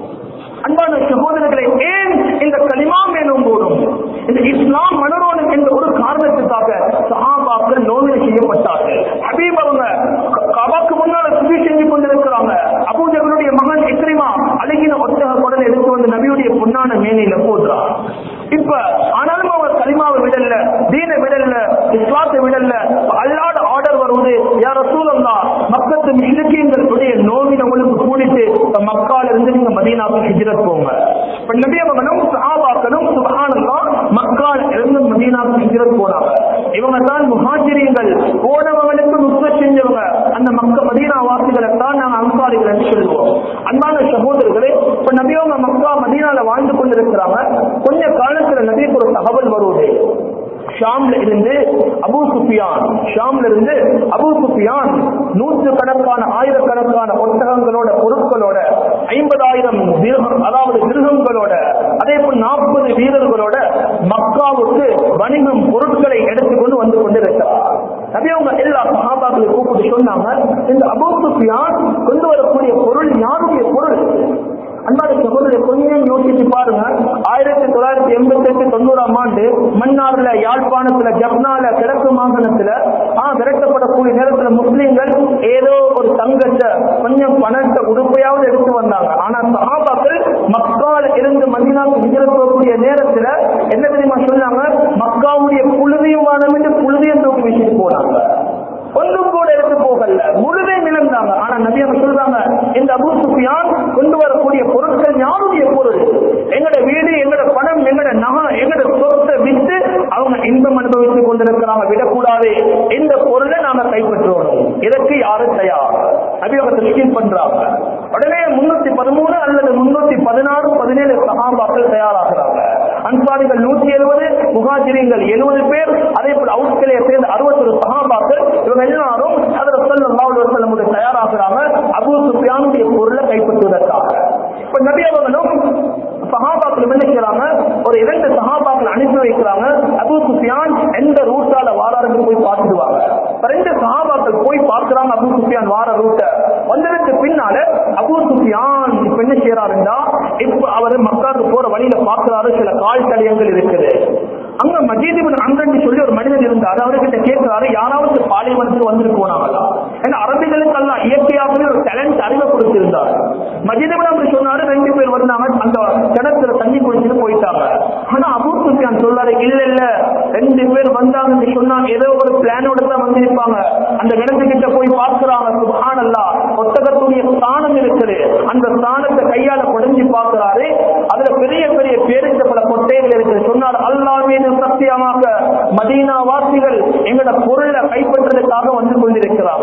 அன்பான சகோதரர்களை, ஏன் இந்த கலிமா மேலும் போடும்? இந்த இஸ்லாம் மனரோணம் என்ற ஒரு காரணத்துக்காக சஹாபாக்கள் நோவினை செய்யப்பட்டார்கள். ஹபீப் அவங்க கபாக்கு முன்னால சுபி செஞ்சு கொண்டிருக்கிறாங்க. அபூ ஜஹலுடைய மகன் இக்ரிமா அழகின ஒத்தக குடல் எடுத்து வந்து நபியுடைய பொன்னான மேனியில போடுறார். இப்ப ஆனாலும் அவர் கலிமாவை விடல, தீனை விடல, இஸ்லாத்தை விடல. அல்லாஹ் ஆர்டர் வருவது, யா ரசூலல்லாஹ், மக்கத்து முஷ்ரிக்கீன்களுடைய நோவினை உங்களுக்கு கூடிட்டு மக்கால இருந்து நீங்க மதீனாவுக்கு ஹிஜ்ரத் போங்க. இப்ப நபி அவர்களும் சஹாபாக்களும் சுப்ஹானல்லாஹ் மக்கால இருந்து மதீனாவுக்கு ஹிஜ்ரத் போனாங்க. இவங்க தான் முஹாஜிரீன்கள், போனவங்களுக்கு நுஸ்ரத் செஞ்சவங்க. அந்த மக்க மதீனா வாசிகளை தான் நாங்க அன்சாரிகள் என்று சொல்லுவோம். அன்பான சகோதரர்களே, இப்ப நபி அவங்க மக்கா மதீனால வாழ்ந்து கொண்டிருக்கிறாங்க. கொஞ்ச காலத்துல நபிக்கு ஒரு தகவல் வருவது, ஷாம்ல இருந்து அபூ சுஃபியான் ஷாம்ல இருந்து அபூ சுஃபியான் நூற்று கணக்கான ஆயிரக்கணக்கான ஒட்டகங்களோட பொருட்களோட ஐம்பதாயிரம் அதாவது திருகங்களோட அதே போல் நாற்பது வீரர்களோட மக்காவுக்கு வணிகம் பொருட்களை எடுத்துக்கொண்டு வந்து கொண்டிருக்கிறார். நபி அவங்க எல்லா சஹாபாக்களை கூப்பிட்டு சொன்னாங்க, இந்த அபூ சுஃபியான் கொண்டு வரக்கூடிய பொருள் யாருடைய பொருள்? அன்பான சகோதரர், கொஞ்சம் யோசிச்சு பாருங்க. ஆயிரத்தி தொள்ளாயிரத்தி எண்பத்தி எட்டு தொண்ணூறாம் ஆண்டு மன்னார்ல, யாழ்ப்பாணத்துல, ஜப்னால, கிழக்கு மாகாணத்துல ஆஹ் விரட்டப்படக்கூடிய நேரத்துல முஸ்லீம்கள் ஏதோ ஒரு தங்கத்தை கொஞ்சம் பணத்தை உடுப்பையாவது எடுத்து வந்தாங்க. ஆனா சஹாபாக்கள் மக்கால இருந்து மதீனாவுக்கு ஹிஜ்ரத் போகக்கூடிய நேரத்துல என்ன தெரியுமா சொன்னாங்க? மக்காவுடைய புழுதியும் வானம் என்று புழுதியும் தூக்கி வீசிட்டு போனாங்க. ஒன்றும் கூட எடுத்து போகல, முழுதை நிலந்தாங்க. ஆனா நபி அவங்க சொல்றாங்க, இந்த அபூ சுஃபியான் கொண்டு வரக்கூடிய பொருட்கள் யாருடைய பொருள்? எங்கட வீடு, எங்கட பணம், எங்கட நகை, எங்கட சொத்தை விட்டு அவங்க இன்பம் அனுபவித்துக் கொண்டிருக்கிறாங்க. விடக்கூடாது, இந்த பொருளை நாம கைப்பற்றணும். இதற்கு யாரும் தயார்? நபி அவங்க தஸ்கீல் பண்றாங்க. உடனே முன்னூத்தி பதிமூணு அல்லது முன்னூத்தி பதினாறு பதினேழு சஹாபாக்கள் தயாராகிறாங்க. அன்சாரிகள் நூற்றி எழுபது, முஹாஜிரீன்கள் எழுபது பேர், அதே போல அவுஸ்களையை சேர்ந்த அறுபத்தொரு சஹாபாக்கள், இவங்க எல்லாரும் ஹஜ்ரத் ஸல்லல்லாஹு அலைஹி வஸல்லம் தயாராகிறாங்க அபூ சுஃபியானுடைய பொருளை கைப்பற்றுவதற்காக. இப்ப நபி அவர்களும் சஹாபாக்கள் என்ன செய்யறாங்க? ஒரு இரண்டு சஹாபாக்கள் அனுப்பி வைக்கிறாங்க. அபூ சுஃபியான் எந்த ரூட்டால வாராருன்னு போய் பார்த்துடுவாங்க. ரெண்டு சஹாபாக்கள் போய் பார்க்கிறாங்க அபூ சுஃபியான் வார ரூட்ட. வந்ததுக்கு பின்னால அபூ சுஃபியான் இப்ப என்ன செய்யறாருன்னா, இப்ப அவரு மக்காவுக்கு போற வழியில பார்க்கிறாரு, சில கால் தடயங்கள் இருக்குது. அங்க மஜீத் இப்னு அம்ர் சொல்லி ஒரு மனிதன் இருந்தாரு. அவர்கிட்ட கேட்கிறாரு, யாராவது பாலைவனத்துக்கு வந்துட்டு போனாங்களா? ஏன்னா அரபிகளுக்கு எல்லாம் இயற்கையாகவே ஒரு டேலண்ட் அறிவை கொடுத்திருந்தார். மஜீத் இப்னு அம்ர் சொன்னாரு, ரெண்டு பேர் வந்தாங்க, அந்த கிணத்துல தண்ணி குடிச்சுட்டு போயிட்டாங்க. ஆனா அபூ சுஃபியான் சொல்றாரு, இல்ல இல்ல, ரெண்டு பேர் வந்தாங்கன்னு சொன்னா ஏதோ ஒரு பிளானோட தான் வந்திருப்பாங்க. அந்த கிணத்துக்கிட்ட போய் பார்க்கிறாங்க, சுப்ஹானல்லாஹ், ஒட்டகத்துடைய ஸ்தானம் இருக்குது. அந்த ஸ்தானத்தை கையால குடைஞ்சி பார்க்கிறாரு. அதுல பெரிய பெரிய பேரிச்ச பல கொட்டைகள் இருக்குது. சொன்னார், அல்லாஹ் மீது சத்தியமாக மதீனா வாசிகள் எங்களோட பொருளை கைப்பற்றதுக்காக வந்து கொண்டிருக்கிறாங்க.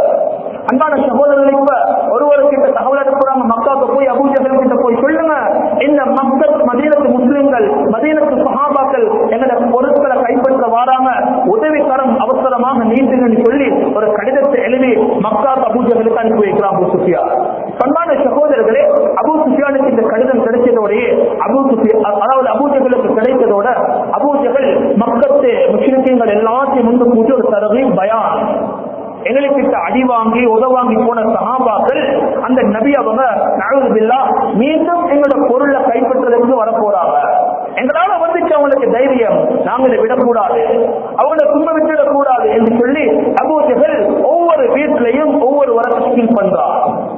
அன்பான சகோதரர்கள், இப்ப ஒருவருக்கிட்ட தகவல் அனுப்புறாங்க, மக்காவுக்கு போய் அபூ ஜஹல் கிட்ட போய் சொல்லுங்க, இந்த மக்கள் மதீனத்து முஸ்லிம்கள், மதீனத்து சஹாபாக்கள் எங்களோட பொருட்களை கைப்பற்ற வாராங்க, உதவிக்கரம் அவசரமாக நீட்டுங்கன்னு சொல்லி ஒரு கடிதத்தை எழுதி மக்காவுக்கு அபூ ஜஹலுக்கு அனுப்பி வைக்கிறான் அபூ சுஃபியான். அன்பான சகோதரர்களே, அபூ சுஃபியானுக்கு இந்த கடிதம் கிடைச்சதோடையே அபூ சுஃபியான் அதாவது அபூ ஜஹலுக்கு கிடைத்ததோட அபூ ஜஹல் மக்கத்து முஸ்லிம்கள் எல்லாத்தையும் முன்பு கூட்டி ஒரு தரகை பயான், எங்களுக்கு அடி வாங்கி உதவாங்கி போன சஹாபாக்கள் அந்த நபி அவங்க நஅூது பில்லாஹ் மீண்டும் எங்களோட பொருளை கைப்பற்றுறதுக்கு வர போறாங்க. எங்களால வந்துச்சு அவங்களுக்கு தைரியம், நாங்க இதை விடக்கூடாது, அவங்களை துன்ப விட்டுவிடக் கூடாது என்று சொல்லி அபூ ஜஹல் ஒவ்வொரு வீட்டிலையும் ஒவ்வொரு வரத்தில் பண்றார்.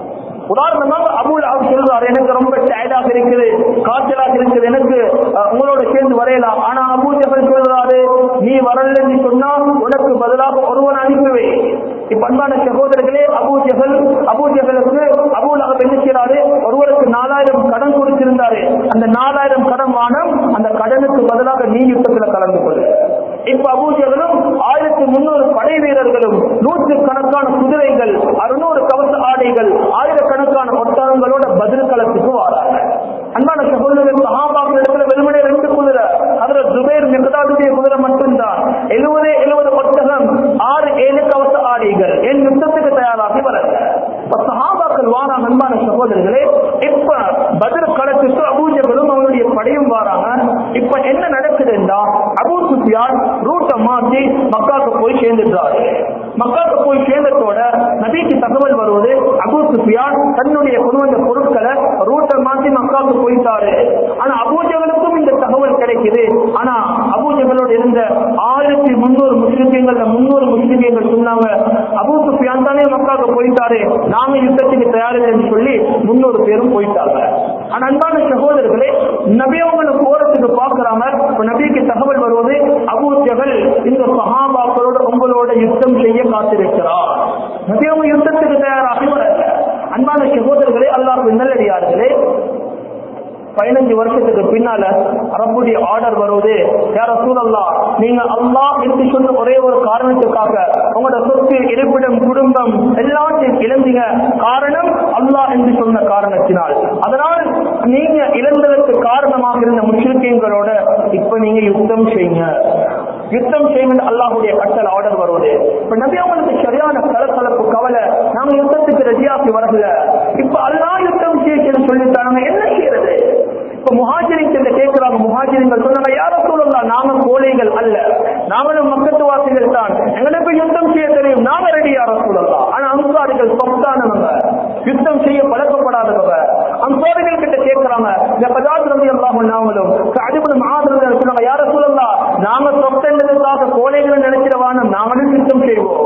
உதாரணமாக அபூ லஹப் சொல்றாரு, எனக்கு ரொம்ப டயர்டாக இருக்குது, காய்ச்சலாக இருக்குது, எனக்கு உங்களோட சேர்ந்து வரையலாம். ஆனா அபூ ஜஹல் சொல்றாரு, நீ வரலன்னு சொன்னா உனக்கு பதிலாக ஒருவன் அனுப்புவே. இப்ப அன்பான சகோதரர்களே, அபூ ஜஹல் அபூ ஜஹலுக்கு அபூ லஹப் என்ன செய்யறாரு, ஒருவருக்கு நாலாயிரம் கடன் கொடுத்திருந்தாரு. அந்த நாலாயிரம் கடன் வானம், அந்த கடனுக்கு பதிலாக நீ யுத்தத்துல கலந்து கொள்ளு. இப்ப அபூ ஜஹலும் ஆயிரத்தி முன்னூறு படை வீரர்களும் நூற்று கணக்கான குதிரைகள், அறுநூறு கவச ஆடைகள், ஆயிரக்கணக்கான ஒட்டகங்களோட பதில் களத்துக்கு வாராங்க. அன்பான சகோதரர்கள், சஹாபாக்கள் இடத்துல வெறுமனே ரெண்டு குதிரை, அதுல ஜுபைர் மிக்தாதுடைய குதிரை மட்டும்தான். எழுபது எழுபது ஒட்டகம், ஆறு ஏழு கவச ஆடை. படைகள் என் யுத்தத்துக்கு தயாராகி வரல. சஹாபாக்கள் வாராங்க. அன்பான சகோதரர்களே, இப்ப பத்ர் களத்துக்கு அபூஜகளும் அவனுடைய படையும் வாராங்க. இப்ப என்ன நடக்குதுன்னா, அபூ சுஃபியான் ரூட்டை மாற்றி மக்காவுக்கு போய் சேர்ந்துட்டாரு. மக்காவுக்கு போய் சேர்ந்ததோட நபிக்கு தகவல் வருவது, அபூ சுஃபியான் தன்னுடைய கொண்டு வந்த பொருட்களை ரூட்டை மாற்றி மக்காவுக்கு போயிட்டாரு. ஆனா அபூஜகளுக்கும் இந்த தகவல் கிடைக்குது. ஆனா அபூஜகளோடு இருந்த ஆயிரத்தி முன்னூறு முஸ்லிம்கள் முன்னூறு முஸ்லிம்கள் சொன்னாங்க, அபூ சுஃபியான் தானே மக்காவுக்கு போயிட்டாரு, நாங்க யுத்தத்துக்கு தயாரில்லை என்று சொல்லி முன்னூறு பேரும் போயிட்டாங்க. ஆனா அன்பான சகோதரர்களே, நபி அவங்களை போறதுக்கு பாக்குறாங்க. நபிக்கு தகவல் வருவது, அபூ ஜஹல் இந்த சஹாபாக்களோட உங்களோட யுத்தம் செய்ய காத்திருக்கிறார். நபி அவங்க யுத்தத்துக்கு தயாராகி வரல. அன்பான சகோதரர்களே, அல்லாஹ்வின் நல்லடியார்களே, பதினஞ்சு வருஷத்துக்கு பின்னால ரப்புடைய ஆர்டர் வருவது, யா ரசூலல்லாஹ், நீங்க அல்லாஹ் என்று சொன்ன ஒரே ஒரு காரணத்துக்காக உங்களோட சொத்து, இருப்பிடம், குடும்பம் எல்லாத்தையும் இழந்தீங்க. காரணம் அல்லாஹ் என்று சொன்ன காரணத்தினால். அதனால் நீங்க இழந்ததற்கு காரணமாக இருந்த முஸ்லிம்களோட இப்ப நீங்க யுத்தம் செய்யுங்க, யுத்தம் செய்யுங்க அல்லாஹ்வுடைய கட்டளை ஆர்டர் வருவது. இப்ப நபி அவங்களுக்கு சரியான கலக்கலப்பு, கவலை. நாங்க யுத்தத்துக்கு ரெடியாகி வரல, இப்ப அல்லாஹ் யுத்தம் செய்ய சொல்லிட்டாங்க, என்ன செய்யறது? இப்ப முஹாஜிரின் கேட்கிறாங்க. முஹாஜிரிகள் சொன்னாங்க, யா ரசூலல்லாஹ், நாங்க கோழைகள் அல்ல, நாங்களும் மக்கத்து வாசிகள் தான், எங்களுக்கு யுத்தம் செய்ய தெரியும், நாங்க ரெடி யா ரசூலல்லாஹ். ஆனா அன்சாரிகள் சொத்தானவங்க, யுத்தம் செய்ய பழக்கப்படாதவங்க. அன்சாரிகள் கிட்ட கேட்கிறாங்க, இந்த பஜாத் ரலியல்லாஹு அன்ஹுவும் சஅத் இப்னு முஆத் ரலியல்லாஹு அன்ஹு, யா ரசூலல்லாஹ், நாங்க சொத்தென்றதுக்காக கோழைகளை நினைக்கிறவான, நாங்களும் யுத்தம் செய்வோம்.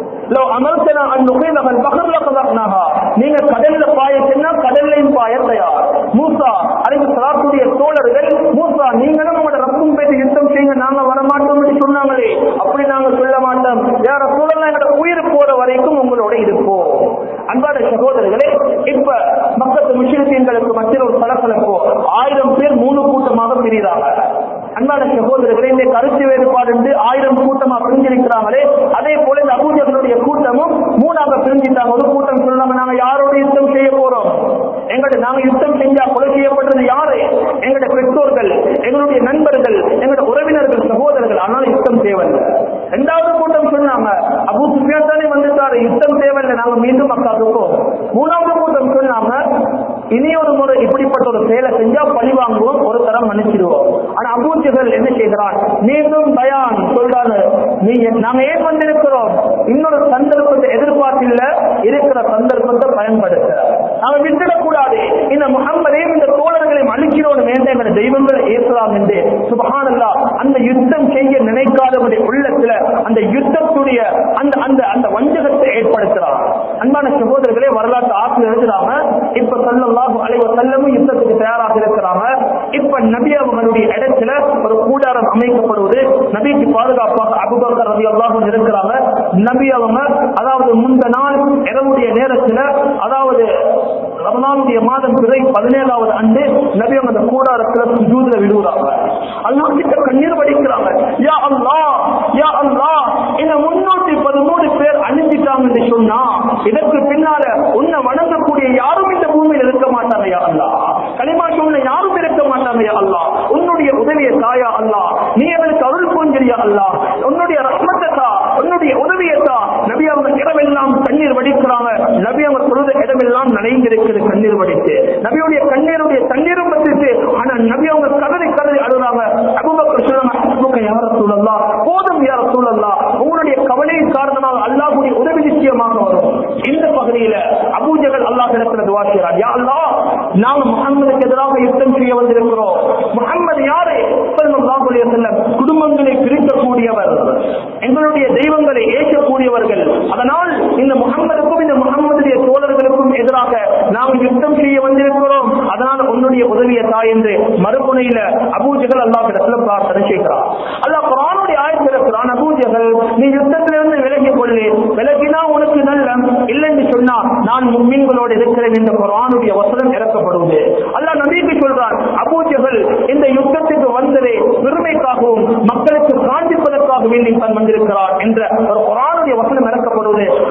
நீங்க கடல்ல பாய சொன்னா கடல்லையும் பாய தயார். மூசா அலைஹிஸ்ஸலாத்துடைய தோழர்கள், மூசா நீங்களும் உங்களோட ரப்பும் பேசி யுத்தம் செய்யுங்க, நாங்க வரமாட்டோம் என்று சொன்னாங்களே, அப்படி நாங்க சொல்ல மாட்டோம், யார சூழல் எங்களோட உயிர் போற வரைக்கும் உங்களோட இருப்போம். அன்பான சகோதரர்களே, இப்ப மக்கத்து முஸ்லிம்களுக்கு மத்தியில் ஒரு கலக்கலப்போ, ஆயிரம் பேர் மூணு கூட்டமாக பிரிகிறாங்க. அன்பான சகோதரர்களே, இந்த கருத்து வேறுபாடு என்று ஆயிரம் கூட்டமா பிரிஞ்சிருக்கிறாங்களே, அதே போல இந்த அபூஜகளுடைய கூட்டமும் மூணாக பிரிஞ்சிட்டாங்க. ஒரு கூட்டம் சொன்னாங்க, நாங்க யாரோட யுத்தம் செய்ய போறோம், எங்களுடைய நாங்க யுத்தம் செஞ்சா கொலை செய்யப்பட்டது யாரு? எங்களுடைய பெற்றோர்கள், எங்களுடைய நண்பர்கள், எங்களுடைய உறவினர்கள், சகோதரர்கள், ஆனால் யுத்தம் தேவையில்லை. இரண்டாவது கூட்டம் சொன்னாங்க, அபூ சுஃபியான் தானே வந்துட்டாரு, யுத்தம் தேவையில்லை, நாங்க மீண்டும் மக்காவுக்கு. மூணாவது கூட்டம் சொன்னாங்க, இனி ஒரு முறை இப்படிப்பட்ட ஒரு செயலை செஞ்சா பழி வாங்குவோம், ஒரு தரம் மன்னிச்சிடுவோம். ஆனா அபூ ஜஹல் என்ன செய்கிறான், மீண்டும் பயான் சொல்றாரு, நீ நாங்க ஏன் வந்திருக்கிறோம், இன்னொரு சந்தர்ப்பத்தை எதிர்பார்த்தில்ல, இருக்கிற சந்தர்ப்பத்தை பயன்படுத்த நாம விட்டுடக்கூடாது. இந்த முஹம்மதையும் இந்த தோழர்களையும் அழிக்கிறோம் வேண்ட என்ற தெய்வங்களை ஏற்றலாம் என்று சுப்ஹானல்லாஹ் அந்த யுத்தம் செய்ய நினைக்காதவருடைய உள்ளத்துல அந்த யுத்தத்துடைய அந்த அந்த அந்த வஞ்சகத்தை ஏற்படுத்துறார். அன்பான சகோதரர்களே, வரலாற்று ஆசிரியர் எழுதுறாங்க, இப்ப ஸல்லல்லாஹு அலைஹி வஸல்லம் யுத்தத்துக்கு தயாராக இருக்கிறாங்க. இப்ப நபி அவர்களுடைய இடத்துல ஒரு கூடாரம் அமைக்கப்படுவது, நபிக்கு பாதுகாப்பாக அபூபக்கர் ரலியல்லாஹு அன்ஹு இருக்கிறாங்க. நபி அவங்க அதாவது முந்த நாள் இரவுடைய நேரத்துல, அதாவது ரமலானுடைய மாதம் பிறை பதினேழாவது ஆண்டு நபி அவங்க அந்த கூடாரத்துல சுஜூதுல விடுறாங்க. அல்லாஹ் கிட்ட கண்ணீர் வடிக்கிறாங்க, யா அல்லாஹ், யா அல்லாஹ், இந்த முன்னூத்தி பதிமூணு பேர் அழிஞ்சிட்டாங்க என்று சொன்னா இதற்கு பின்னால உன்னை வணங்கக்கூடிய யாரும் இந்த பூமியில் இருக்க மாட்டாங்க யா அல்லாஹ், கலிமா சொன்ன யாரும் இருக்க மாட்டாங்க யா அல்லாஹ், உன்னுடைய உதவியை தாயா அல்லாஹ், நீ எங்களுக்கு அருள் புரிஞ்சியா அல்லாஹ், உன்னுடைய ரஹ்மத்தா, உன்னுடைய உதவியத்தா. நபி அவங்க இடமெல்லாம் கண்ணீர் வடிக்கிறாங்க. நபி அவங்க சொல்ற இடமெல்லாம் நனைந்திருக்கிறது கண்ணீர் வடித்து, நபியுடைய கண்ணீருடைய தண்ணீரும் பற்றிட்டு. ஆனா நபி அவங்க கதறி கதறி அழுறாங்க. அபூபக்கர் சொல்றாங்க, யா ரசூலல்லாஹ், போதும் யா ரசூலல்லாஹ், உங்களுடைய கவலையின் காரணமாக அல்லாஹ்வுடைய உதவி நிச்சயமாக வரும். இந்த பகுதியில அபூ ஜஹல் அல்லாஹ்விடத்தில் துஆ செய்றார், யா அல்லாஹ், நாம் முஹம்மதுக்கு எதிராக யுத்தம் செய்ய வந்திருக்கிறோம். முஹம்மது யாரு? ஸல்லல்லாஹு அலைஹி வஸல்லம் குடும்பங்களை பிரிக்கக்கூடியவர், எங்களுடைய தெய்வங்களை ஏற்கக்கூடியவர்கள். அதனால் இந்த முஹம்மதுக்கும் இந்த முஹம்மதுடைய தோழர்களுக்கும் எதிராக நாம் யுத்தம் செய்ய வந்திருக்கிறோம். அதனால் உன்னுடைய உதவியை தா என்று மறுமுனையில அபூ ஜஹல் அல்லாஹ்விடத்துல பிரார்த்தனை செய்கிறார். அல்லாஹ் குர்ஆனுடைய ஆயத்தில் இருக்கிறான், அபூ ஜஹல், நீ யுத்தத்திலிருந்து விலகிக் கொள்ளு, விலகினா உனக்கு நல்ல, இல்லைன்னு சொன்னா நான் முஃமின்களோடு இருக்கிறேன் என்ற குர்ஆனுடைய வசனம் இறக்கப்படுவது. அல்லாஹ் நபிக்கு சொல்றான், அபூ ஜஹல் இந்த யுத்தத்துக்கு வந்ததே பெருமைக்காகவும் மக்களுக்கு காண்பிப்பதற்காக வேண்டி தான் வந்திருக்கிறார் என்ற ஒரு குர்ஆனுடைய வசனம் இறக்கப்படுவது.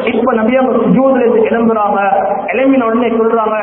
இப்ப நபி அவங்க சுஜூதுல இருந்து எழும்புறாங்க. எழும்பின உடனே சொல்றாங்க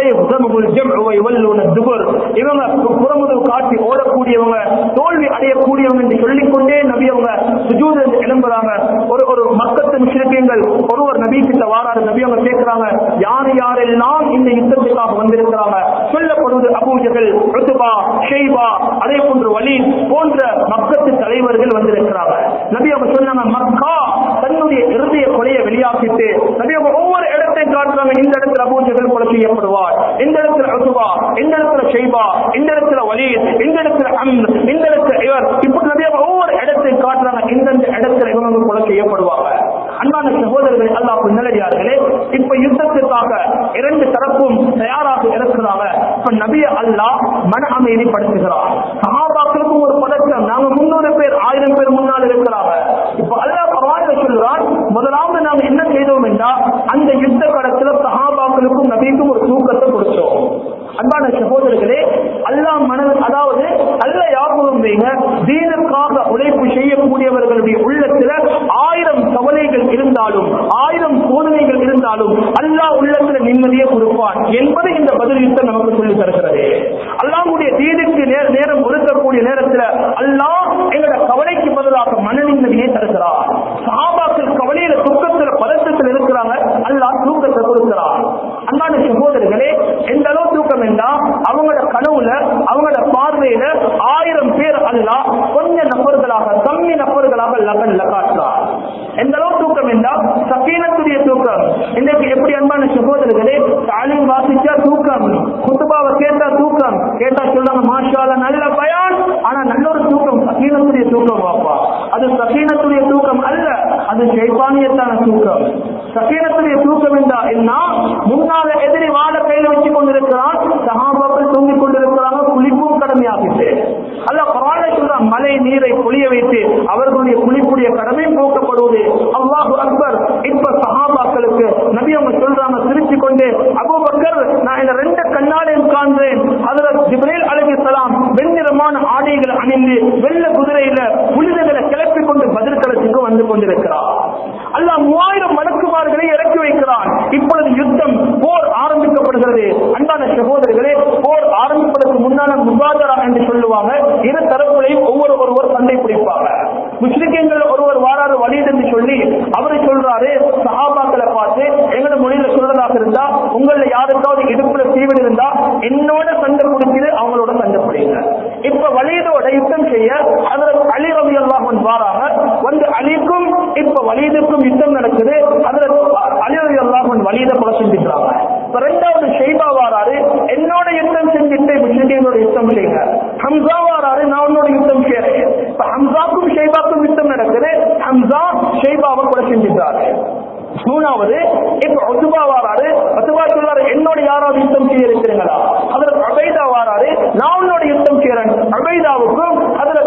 இவங்க புறமுதல் காட்டி ஓடக்கூடியவங்க, தோல்வி அடையக்கூடியவங்க என்று சொல்லிக்கொண்டே நபி அவங்க சுஜூதுல இருந்து எழும்புறாங்க. ஒரு ஒரு மக்கத்து முஸ்லிம்கள் ஒருவர் நபி கிட்ட வாராரு. நபி அவங்க கேட்கிறாங்க, யார் யாரெல்லாம் இந்த யுத்தத்துக்காக வந்திருக்கிறாங்க? சொல்லப்படுவது அபூ ஜஹல், உத்பா, ஷைபா, அதே போன்று வலீத் போன்ற மக்கத்து தலைவர்கள் வந்திருக்கிறாங்க. நபி அவங்க சொன்னாங்க, மக்கா தன்னுடைய இறுதிய கொலையை வெளியாக்கிட்டு நபி அவங்க ஒவ்வொரு இடத்தையும் காட்டுறாங்க. இந்த இடத்துல அபூ ஜஹல் கொலை செய்யப்படுவார், இந்த இடத்துல உத்பா, இந்த இடத்துல ஷைபா, இந்த இடத்துல வலீத், இந்த இடத்துல அம்ர், இந்த இடத்துல இவர், இப்படி நபி அவங்க ஒவ்வொரு இடத்தையும் காட்டுறாங்க. இந்த இடத்துல இவங்க கொலை செய்யப்படுவாங்க. அன்பான சகோதரர்கள், அல்லாஹ் நல்லடியார்களே, இப்ப யுத்தத்திற்காக இரண்டு தரப்பும் தயாராக இருக்கிறாங்க. இப்ப நபியை அல்லாஹ் மன அமைதிப்படுத்துகிறார். சஹாபாக்களுக்கும் ஒரு பதட்டம், நாங்க முன்னூறு பேர் ஆயிரம் பேர் முன்னால் இருக்கிறாங்க. இப்ப அல்லாஹ் குர்ஆன்ல சொல்றான், முதலாவது நாங்க என்ன செய்தோம் என்றால் அந்த யுத்த கடத்துல சஹாபாக்களுக்கும் நபிக்கும் ஒரு தூக்கத்தை கொடுத்தோம். அன்பான சகோதரர்களே, அல்லாஹ் மனது, அதாவது அல்ல யாரும் வைங்க, தீனுக்காக உழைப்பு செய்யக்கூடியவர்களுடைய உள்ளத்துல ஆயிரம் கவலைகள் இருந்தாலும் ஆயிரம் சோதனைகள் இருந்தாலும் அல்லாஹ் உள்ளத்துல நிம்மதியை கொடுப்பான் என்பது இந்த பதில் யுத்தம் நமக்கு சொல்லி தருகிறது. அல்லாஹ்வுடைய தீனுக்கு நேரம் ஒதுக்கக்கூடிய நேரத்தில் அல்லாஹ் எங்களோட கவலைக்கு பதிலாக மன நிம்மதியை தருகிறார். சஹாபாக்கள் கவலையில துக்கத்தில் பதட்டத்தில் இருக்கிறாங்க, அல்லாஹ் தூக்கத்தை கொடுக்கிறார். அன்பான சகோதரர்களே, எந்த அளவு தூக்கம் என்றா அவங்களோட கனவுல அவங்களோட பார்வையில ஆயிரம் பேர் அல்லாஹ் கொஞ்ச நபர்களாக கம்மி நபர்களாக லகன்ல காட்டுறார். எந்த அளவு தூக்கம் என்றா சகீனத்துடைய தூக்கம். இன்றைக்கு எப்படி அன்பான சகோதரர்களே, தாலீம் வாசிச்சா தூக்கம், குத்துபாவை கேட்டா தூக்கம், கேட்டா சொல்றாங்க மாஷா அல்லாஹ் நல்ல பயான், ஆனா நல்ல ஒரு தூக்கம் சகீனத்துடைய தூக்கம் வாப்பா. அது சகீனத்துடைய தூக்கம் அல்ல, அது ஷைத்தானியத்தான தூக்கம். சகீனத்துடைய தூக்கம் என்றா என்ன? முன்னால எதிரி வாழ கையில வச்சு கொண்டிருக்கிறான், சஹாபாக்கள் தூங்கிக் கொண்டிருக்கிறாங்க, குளிப்பும் கடமையாகிட்டு. அல்லாஹ் குர்ஆன்ல சொல்றான், மழை நீரை பொழிய வைத்து அவர்களுடைய குளிப்புடைய கடமை போக்கப்படுவது. அல்லாஹு அக்பர். இப்ப சஹாபாக்களுக்கு நபி அவங்க சொல்றாங்க சிரிச்சு கொண்டு, அபூபக்கர், நான் இந்த ரெண்டு கண்ணாலையும் காண்றேன். ஹஜ்ரத் ஜிப்ரீல் அலைஹிஸ்ஸலாம் வெண்ணிறமான ஆடைகளை அணிந்து வெள்ள குதிரையில புனிதங்களை கிளப்பிக் கொண்டு பதில் களத்துக்கு வந்து கொண்டிருக்கிறார். அல்லாஹ் மூவாயிரம் மலக்குமார்களை இறக்கி வைக்கிறான். இப்பொழுது யுத்தம், போர் ஆரம்பிக்கப்படுகிறது. அன்பான சகோதரர்களே, போர் ஆரம்பிப்பதற்கு முன்னால முபாதரா என்று சொல்லுவாங்க. இரு தரப்புகளையும் ஒவ்வொரு ஒருவர் சண்டை பிடிப்பாங்க. முஸ்லிம்கள் ஒருவர் வாராரு வலீத் என்று சொல்லி அவரை சொல்றாரு, சஹாபாக்களை பார்த்து, எங்களோட மொழியில சொல்றதாக இருந்தா உங்கள யாருக்காவது இடுப்புல தீவன் இருந்தா என்னோட சண்டை பிடிக்குது, அவங்களோட சண்டை பிடிங்க. இப்ப வலீதோட யுத்தம் செய்ய ஹஜ்ரத் அலி ரலியல்லாஹு அன்ஹு வாராங்க. வந்து அலிக்கும் இப்ப வலீதுக்கும் யுத்தம் நடக்குது. ஹஜ்ரத் அலி ரலியல்லாஹு அன்ஹு வலீதை கொலை செஞ்சுட்டாங்க. இரண்டாவது ஷைபா வாராரு, என்னோட யுத்தம் செஞ்சுட்டு முஸ்லிம்களோட யுத்தம் செய்யுங்க. ஹம்சா வாராரு, நான் உன்னோட யுத்தம் செய்யறேன். இப்ப ஹம்சாக்கும் ஷைபாக்கும் யுத்தம் நடக்குது. ஹம்சா ஷைபாவை கொலை செஞ்சுட்டாரு. மூணாவது இப்ப உத்பா வாராரு, உத்பா சொல்றாரு, என்னோட யாராவது யுத்தம் செய்ய இருக்கிறீங்களா? ஹஜ்ரத் உபைதா வாராரு, நான் உன்னோட யுத்தம் செய்யறேன். உபைதாவுக்கும் ஹஜ்ரத்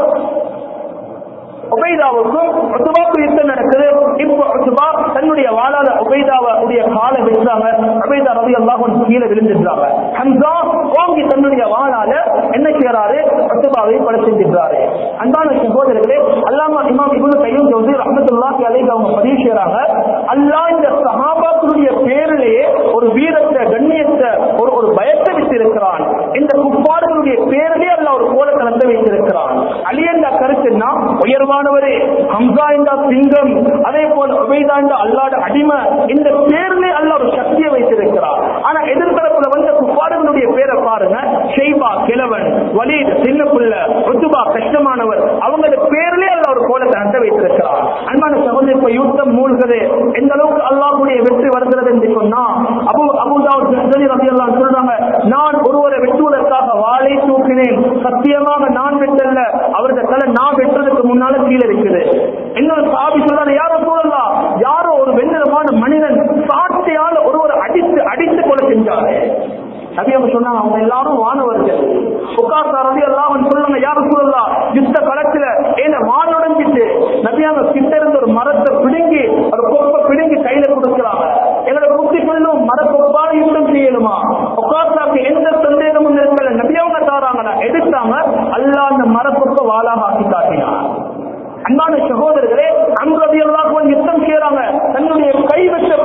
உபைதாவுக்கும் உத்பாவுக்கும் யுத்தம் நடக்குது. இப்ப உத்பா தன்னுடைய வாளால உபைதாவுடைய காலை வெட்டுறாங்க. உபைதா ரலியல்லாஹு அன்ஹு கீழே விழுந்துட்டாங்க. ஹம்சா ஓங்கி தன்னுடைய வாளால என்ன செய்யறாரு? உத்பாவை கொலை செஞ்சிட்டாரு. அன்பான சகோதரர்களே, அல்லாமா இமாம் இப்னு கையும் ஜௌஸி ரஹ்மத்துல்லாஹி அலைஹி அவங்க பதிவு செய்றாங்க, அல்லாஹ் இந்த சஹாபாக்களுடைய பேரிலேயே ஒரு வீரத்தை, கண்ணியத்தை, ஒரு ஒரு பயத்தை வைத்திருக்கிறான். இந்த குஃபார்களுடைய பேரிலே அல்லாஹ் ஒரு கோலத்தனத்தை வைத்திருக்கிறான். அலி என்ற கருத்துன்னா உயர்வானவரே, ஹம்சா என்ற சிங்கம், அதே போல உபைதா என்ற அல்லாஹ்வுடைய அடிமை, இந்த பேரிலே அல்லாஹ் ஒரு சக்தியை வைத்திருக்கிறார். ஆனா எதிர்த்தரப்புல வந்த குஃபார்களுடைய பேரை பாருங்க, ஷைபா கிழவன், வலீத் சின்ன புள்ள, உத்பா கஷ்டமானவர், அவங்களுடைய பேரிலே அல்லாஹ் ஒரு கோலத்தனத்தை வைத்திருக்கிறார். அன்பான சகோதரர், இப்ப யுத்தம் மூழ்குது. எந்த அளவுக்கு அல்லாஹ்வுடைய வெற்றி வருகிறது என்று சொன்னா, அபூ அபூ தாவூத் ரலியல்லாஹு அன்ஹு சொல்றாங்க, நான் ஒருவரை வெட்டுவதற்காக வாளை தூக்கினேன், சத்தியமாக நான் வெட்டல்ல, அவரது தலை நான் வெட்டுறதுக்கு முன்னால கீழே இருக்குது. இன்னொரு சஹாபி சொல்றாங்க, யா ரசூலல்லாஹ், யாரோ ஒரு வெண்ணிறமான மனிதன் சாட்டையால ஒருவர் அடித்து அடித்து கொலை செஞ்சாரு. நபி அவங்க சொன்னாங்க, அவங்க எல்லாரும் வானவர்கள். உக்காசா ரலியல்லாஹு அன்ஹு சொல்றாங்க, யா ரசூலல்லாஹ், யுத்த களத்துல என்ன வான் உடைஞ்சிட்டு நபி அவங்க கிட்ட இருந்து ஒரு மரத்தை பிடுங்கி, ஒரு கொப்பை பிடுங்கி கையில கொடுக்குறாங்க. எங்களோட புத்தி சொல்லும், மரக்கொப்பால யுத்தம் செய்யணுமா? உக்காசாக்கு எந்த சந்தேகமும் இருக்கல. நபி அவங்க தாராங்களா, எடுத்தாங்க. அல்லாஹ் அந்த மரக்கொப்பை வாளாக ஆக்கி காட்டினார். அன்பான சகோதரர்களே, அம்ர் ரலியல்லாஹு அன்ஹு யுத்தம் செய்யறாங்க. தன்னுடைய கை வெட்ட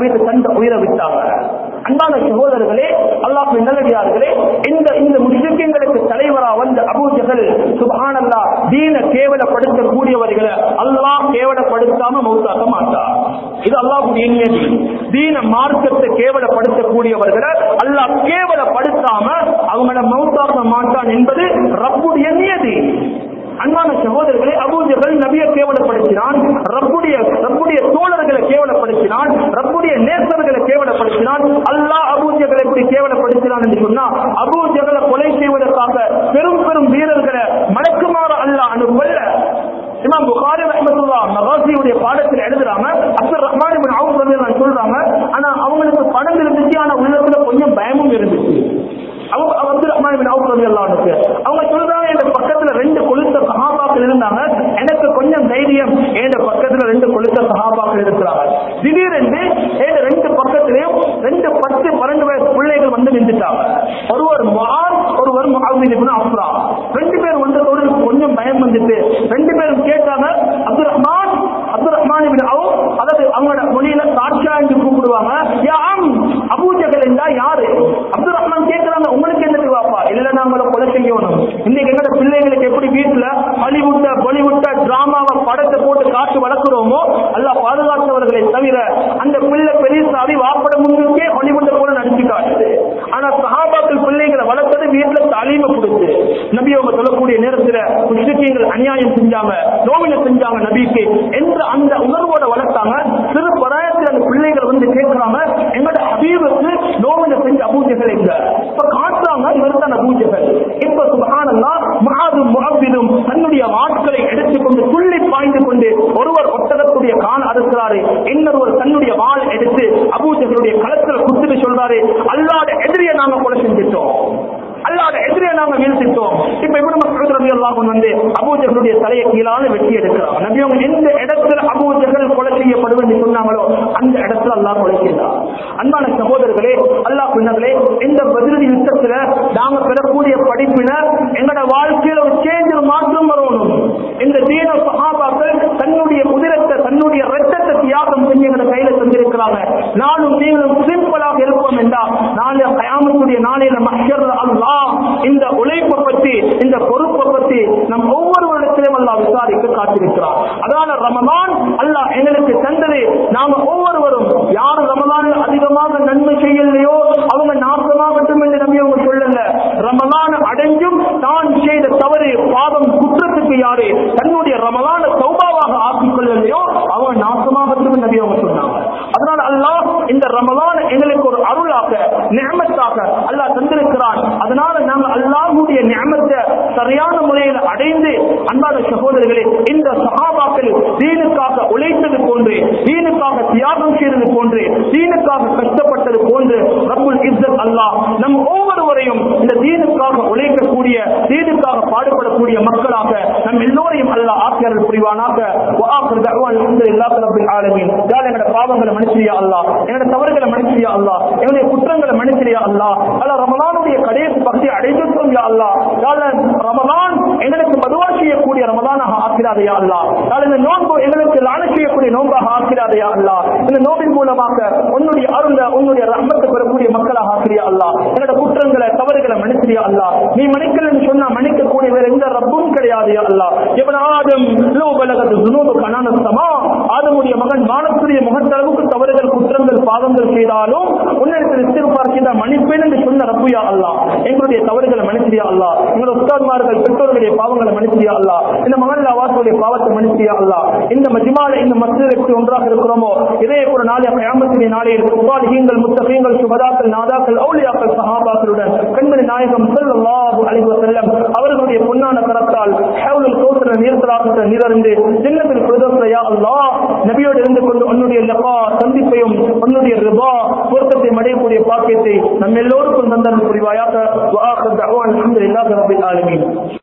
நபிக்கு தந்த உயிரை விட்டாங்க. அன்பான சகோதரர்களே, அல்லாஹ்வின் நல்லடியார்களே, இந்த இந்த முஸ்லிம்களுக்கு தலைவரா வந்த அபூ ஜஹல் சுப்ஹானல்லாஹ் தீன கேவலப்படுத்தக்கூடியவர்களை அல்லாஹ் கேவலப்படுத்தாம மௌத்தாக்க மாட்டார். இது அல்லாஹ்வுடைய நியதி. தீன மார்க்கத்தை கேவலப்படுத்தக்கூடியவர்களை அல்லாஹ் கேவலப்படுத்தாம அவங்கள மௌத்தாக்க மாட்டான் என்பது ரப்புடைய நியதி. அன்பான சகோதரர்களே, அபூ ஜஹல் நபியை கேவலப்படுத்தினான், ரப்புடைய ரப்புடைய தோழர்களை கேவலப்படுத்தினான், ரப்புடைய நேசர்களை கேவலப்படுத்தினான். அல்லாஹ் அபூ ஜஹலை எப்படி கேவலப்படுத்தினான் என்று சொன்னா, அபூ ஜஹலை கொலை செய்வதற்காக பெரும் பெரும் வீரர்களை மலக்குமாறு அல்லாஹ் அனுப்பல்ல. இமாம் புகாரி ரஹ்மத்துல்லாஹ் மகாசியுடைய பாடத்தில் எழுதுறாங்க, அப்துல் ரஹ்மான் இப்னு அவுஃப் ரலியல்லாஹு சொல்றாங்க, ஆனா அவங்களுக்கு பணம் இருந்துச்சு, ஆனா உள்ளத்துல கொஞ்சம் பயமும் இருந்துச்சு. அவங்க அப்துல் ரஹ்மான் இப்னு அவுஃப் ரலியல்லாஹு அன்ஹு அவங்க சொல்றாங்க, என் பக்கத்துல ரெண்டு கொலுத்த சஹாபாக்கள் இருந்தாங்க, எனக்கு கொஞ்சம் தைரியம், என் பக்கத்துல ரெண்டு கொலுத்த சஹாபாக்கள் இருக்கிறாங்க. திடீரென்று என் ரெண்டு பக்கத்திலையும் ரெண்டு பத்து பன்னெண்டு வயசு பிள்ளைகள் வந்து நின்றுட்டாங்க. ஒருவர் முஆத், ஒருவர் முஅவ்வித் இப்னு அஃப்ரா. ரெண்டு பேர் வந்ததோடு கொஞ்சம் பயம் வந்துட்டு ரெண்டு பேரும் கேட்டாங்க, Abdul Rahman Abdul Rahman ibn Awf, அதாவது அவங்களோட மொழியில சாட்சா என்று கூப்பிடுவாங்க, யா அம் அபூ ஜஹல் என்றா யாரு? அப்துல் ரஹ்மான் கேட்கிறாங்க, உங்களுக்கு என்ன வாப்பா? இல்ல நாங்கள கொலை செய்யணும். இன்னைக்கு எங்கட பிள்ளைகளுக்கு எப்படி வீட்டுல ஹாலிவுட்ட பாலிவுட்ட டிராமாவை படத்தை போட்டு காட்டு வளர்க்கிறோமோ, அல்லாஹ் பாதுகாத்தவர்களை தவிர அந்த பிள்ளை பெரியசாவி வாப்பட முன்னுக்கே ஹாலிவுட்ட போல நடிச்சு காட்டுது. ஆனா சஹாபாக்கள் பிள்ளைகளை வளர்த்தது வீட்டுல தாலீமை கொடுத்து, நபி அவங்க சொல்லக்கூடிய நேரத்தில் முஸ்லிம்கள் அநியாயம் செஞ்சாங்க, நோவினை செஞ்சாங்க நபிக்கு என்ற அந்த உணர்வோட வளர்த்தாங்க. சிறு பராயத்தில் அந்த பிள்ளைகள் வந்து கேட்கிறாங்க, எங்களோட ஹபீபுக்கு நோவினை செஞ்ச அபூ ஜஹல் எங்க? இப்ப காட்டுறாங்க, இவர் தான் அபூ ஜஹல். இப்ப சுப்ஹானல்லாஹ் முஆதும் முஅவ்விதும் தன்னுடைய வாட்களை எடுத்துக்கொண்டு துள்ளி பாய்ந்து கொண்டு ஒருவர் ஒட்டகத்துடைய கால் அறுக்கிறாரு, இன்னொருவர் தன்னுடைய வாள் எடுத்து அபூ ஜஹலுடைய களத்தில் குத்திட்டு சொல்றாரு, அல்லாஹ்வுடைய எதிரியை நாங்க கொலை செஞ்சிட்டோம், அல்லாஹ்வுடைய எதிரியை நாங்க வீழ்த்திட்டோம். இப்ப இப்னு மஸ்ஊத் ரலியல்லாஹு அன்ஹு வந்து அபூ ஜஹலுடைய தலையை கீழால வெட்டி எடுக்கிறார். நபி அவங்க எந்த இடத்துல அபூ ஜஹல் கொலை செய்யப்படும் என்று சொன்னாங்களோ அந்த இடத்துல அல்லாஹ் கொலை செய்தார். அன்பான சகோதரர்களே, அல்லாஹ் பின்னங்களே, இந்த பதிலடி யுத்தத்துல நாங்க பெறக்கூடிய படிப்பினர் எங்களோட வாழ்க்கையில ஒரு சேஞ்ச், ஒரு மாற்றம் வரணும். இந்த தீன சஹாபாக்கள் தன்னுடைய உதிரத்தை தன்னுடைய ரத்தத்தை தியாகம் செஞ்சு எங்களை கையில தந்திருக்கிறாங்க. நானும் நீங்களும் சிம்பிளாக இருப்போம் என்றால் நாளை கயாமத்துடைய நாளையில மஹ்ஷர்ல அல்லாஹ் இந்த உழைப்பை பற்றி இந்த பொறுப்பை பற்றி நம் ஒவ்வொருவரிடத்திலும் அல்லாஹ் விசாரிக்க காத்திருக்கிறார். அதனால ரமலான் அல்லாஹ் எங்களுக்கு தந்தது, நாம ஒவ்வொருவரும் யார் ரமலானில் அதிகமாக நன்மை செய்யலையோ அவங்க நாசமாகட்டும் என்று நம்பி அவங்க சொல்லல. ரமலான் அடைஞ்சும் தான் செய்த தவறு பாவம் குற்றத்துக்கு யாரு தன்னுடைய ரமலான தௌபாவாக ஆக்கிக் கொள்ளலையோ அவங்க நாசமாகட்டும் நபி அவங்க சொன்னாங்க. அதனால அல்லாஹ் இந்த ரமலான் எங்களுக்கு ஒரு அருளாக நிஅமத்தாக அல்லாஹ் தந்திருக்கிறான். அதனால நாங்க அல்லாஹ்வுடைய நிஅமத்தை சரியான முறையில் அடைந்து, அன்பான சகோதரர்களே, இந்த சஹாபாக்கள் தீனுக்காக உழைத்தது போன்று, தீனுக்காக தியாகம் செய்தது போன்று, தீனுக்காக கஷ்டப்பட்டது போன்று ரப்புல் இஸ்ஸத் அல்லாஹ் நம் ஒவ்வொருவரையும் இந்த தீனுக்காக உழைக்கக்கூடிய, தீனுக்காக பாடுபடக்கூடிய மக்களாக நம் எல்லோரையும் அல்லாஹ் ஆக்கியர்கள் புரிவானாக. வஆகிரு தஅவானா அல்ஹம்துலில்லாஹி ரப்பில் ஆலமீன். யா எங்கட பாவங்களை மன்னிச்சியா அல்லாஹ், எங்கட தவறுகளை மன்னிச்சியா அல்லாஹ், எங்களுடைய குற்றங்களை மன்னிச்சியா அல்லாஹ். அல்லாஹ் ரமலானுடைய கடைசி பகுதி அடைந்துட்டோம் யா அல்லாஹ். யா ரமலான் எங்களுக்கு மதுவா செய்யக்கூடிய ரமலானாக ஆக்கிறாதே யா அல்லாஹ். யா இந்த நோன்பு எங்களுக்கு லானத் செய்யக்கூடிய நோன்பாக ஆக்கிறாதே யா அல்லாஹ். இந்த நோம்பின் மூலமாக உன்னுடைய அருள உன்னுடைய ரஹ்மத்தை பெறக்கூடிய மக்களாக ஆக்கிறியா அல்லாஹ். எங்களோட குற்றங்களை தவறுகளை மன்னிச்சியா அல்லாஹ். நீ மன்னிக்கலன்னு சொன்னா மன்னிக்கக்கூடிய வேற எந்த ரப்பும் கிடையாது யா அல்லாஹ். இப்னு ஆதம் லோ பலகத் ذنوب கனான ஸமா, ஆதமுடைய மகன் வானத்துடைய முகத்தளவுக்கு தவறுகள் குற்றங்கள் பாவங்கள் செய்தாலும் உன்னிடத்தில் இஸ்திக்பார் செய்த மன்னிப்பேன் என்று சொன்ன ரப்பு யா அல்லாஹ். எங்களுடைய தவறுகளை மன்னிச்சியா அல்லாஹ். எங்களுடைய உஸ்தாத்மார்கள் பெற்றோர்களுடைய பாவங்களை மன்னிச்சியா அல்லாஹ். இந்த மஹல்லா வாசிகளுடைய பாவத்தை மன்னிச்சியா அல்லாஹ். இந்த மஜ்மால இந்த மஸ்ஜிதில் ஒன்றாக இருக்கிறோமோ இதே ஒரு நாளைய கியாமத்துடைய நாளையில் சாலிஹீன்கள் முத்தகீன்கள் சுஹதாக்கள் நாதாக்கள் அவுலியாக்கள் சஹாபாக்களுடன் கண்மணி நாயகம் ஸல்லல்லாஹு அலைஹி வஸல்லம் அவர்களுடைய பொன்னான கரத்தால் ஹவுலுல் கௌசர் நீர்த்தலாக நீரறிந்து ஜன்னத்துல் ஃபிர்தௌஸ் யா அல்லாஹ் நபியோடு இருந்து கொண்டு உன்னுடைய லகா சந்திப்பையும் உன்னுடைய ரிபா பொருத்தத்தை அடையக்கூடிய பாக்கியத்தை நம்ம எல்லோருக்கும் தந்தல் புரிவாயாக. வஆகிரு தஅவானா அல்ஹம்துலில்லாஹி ரப்பில் ஆலமீன்.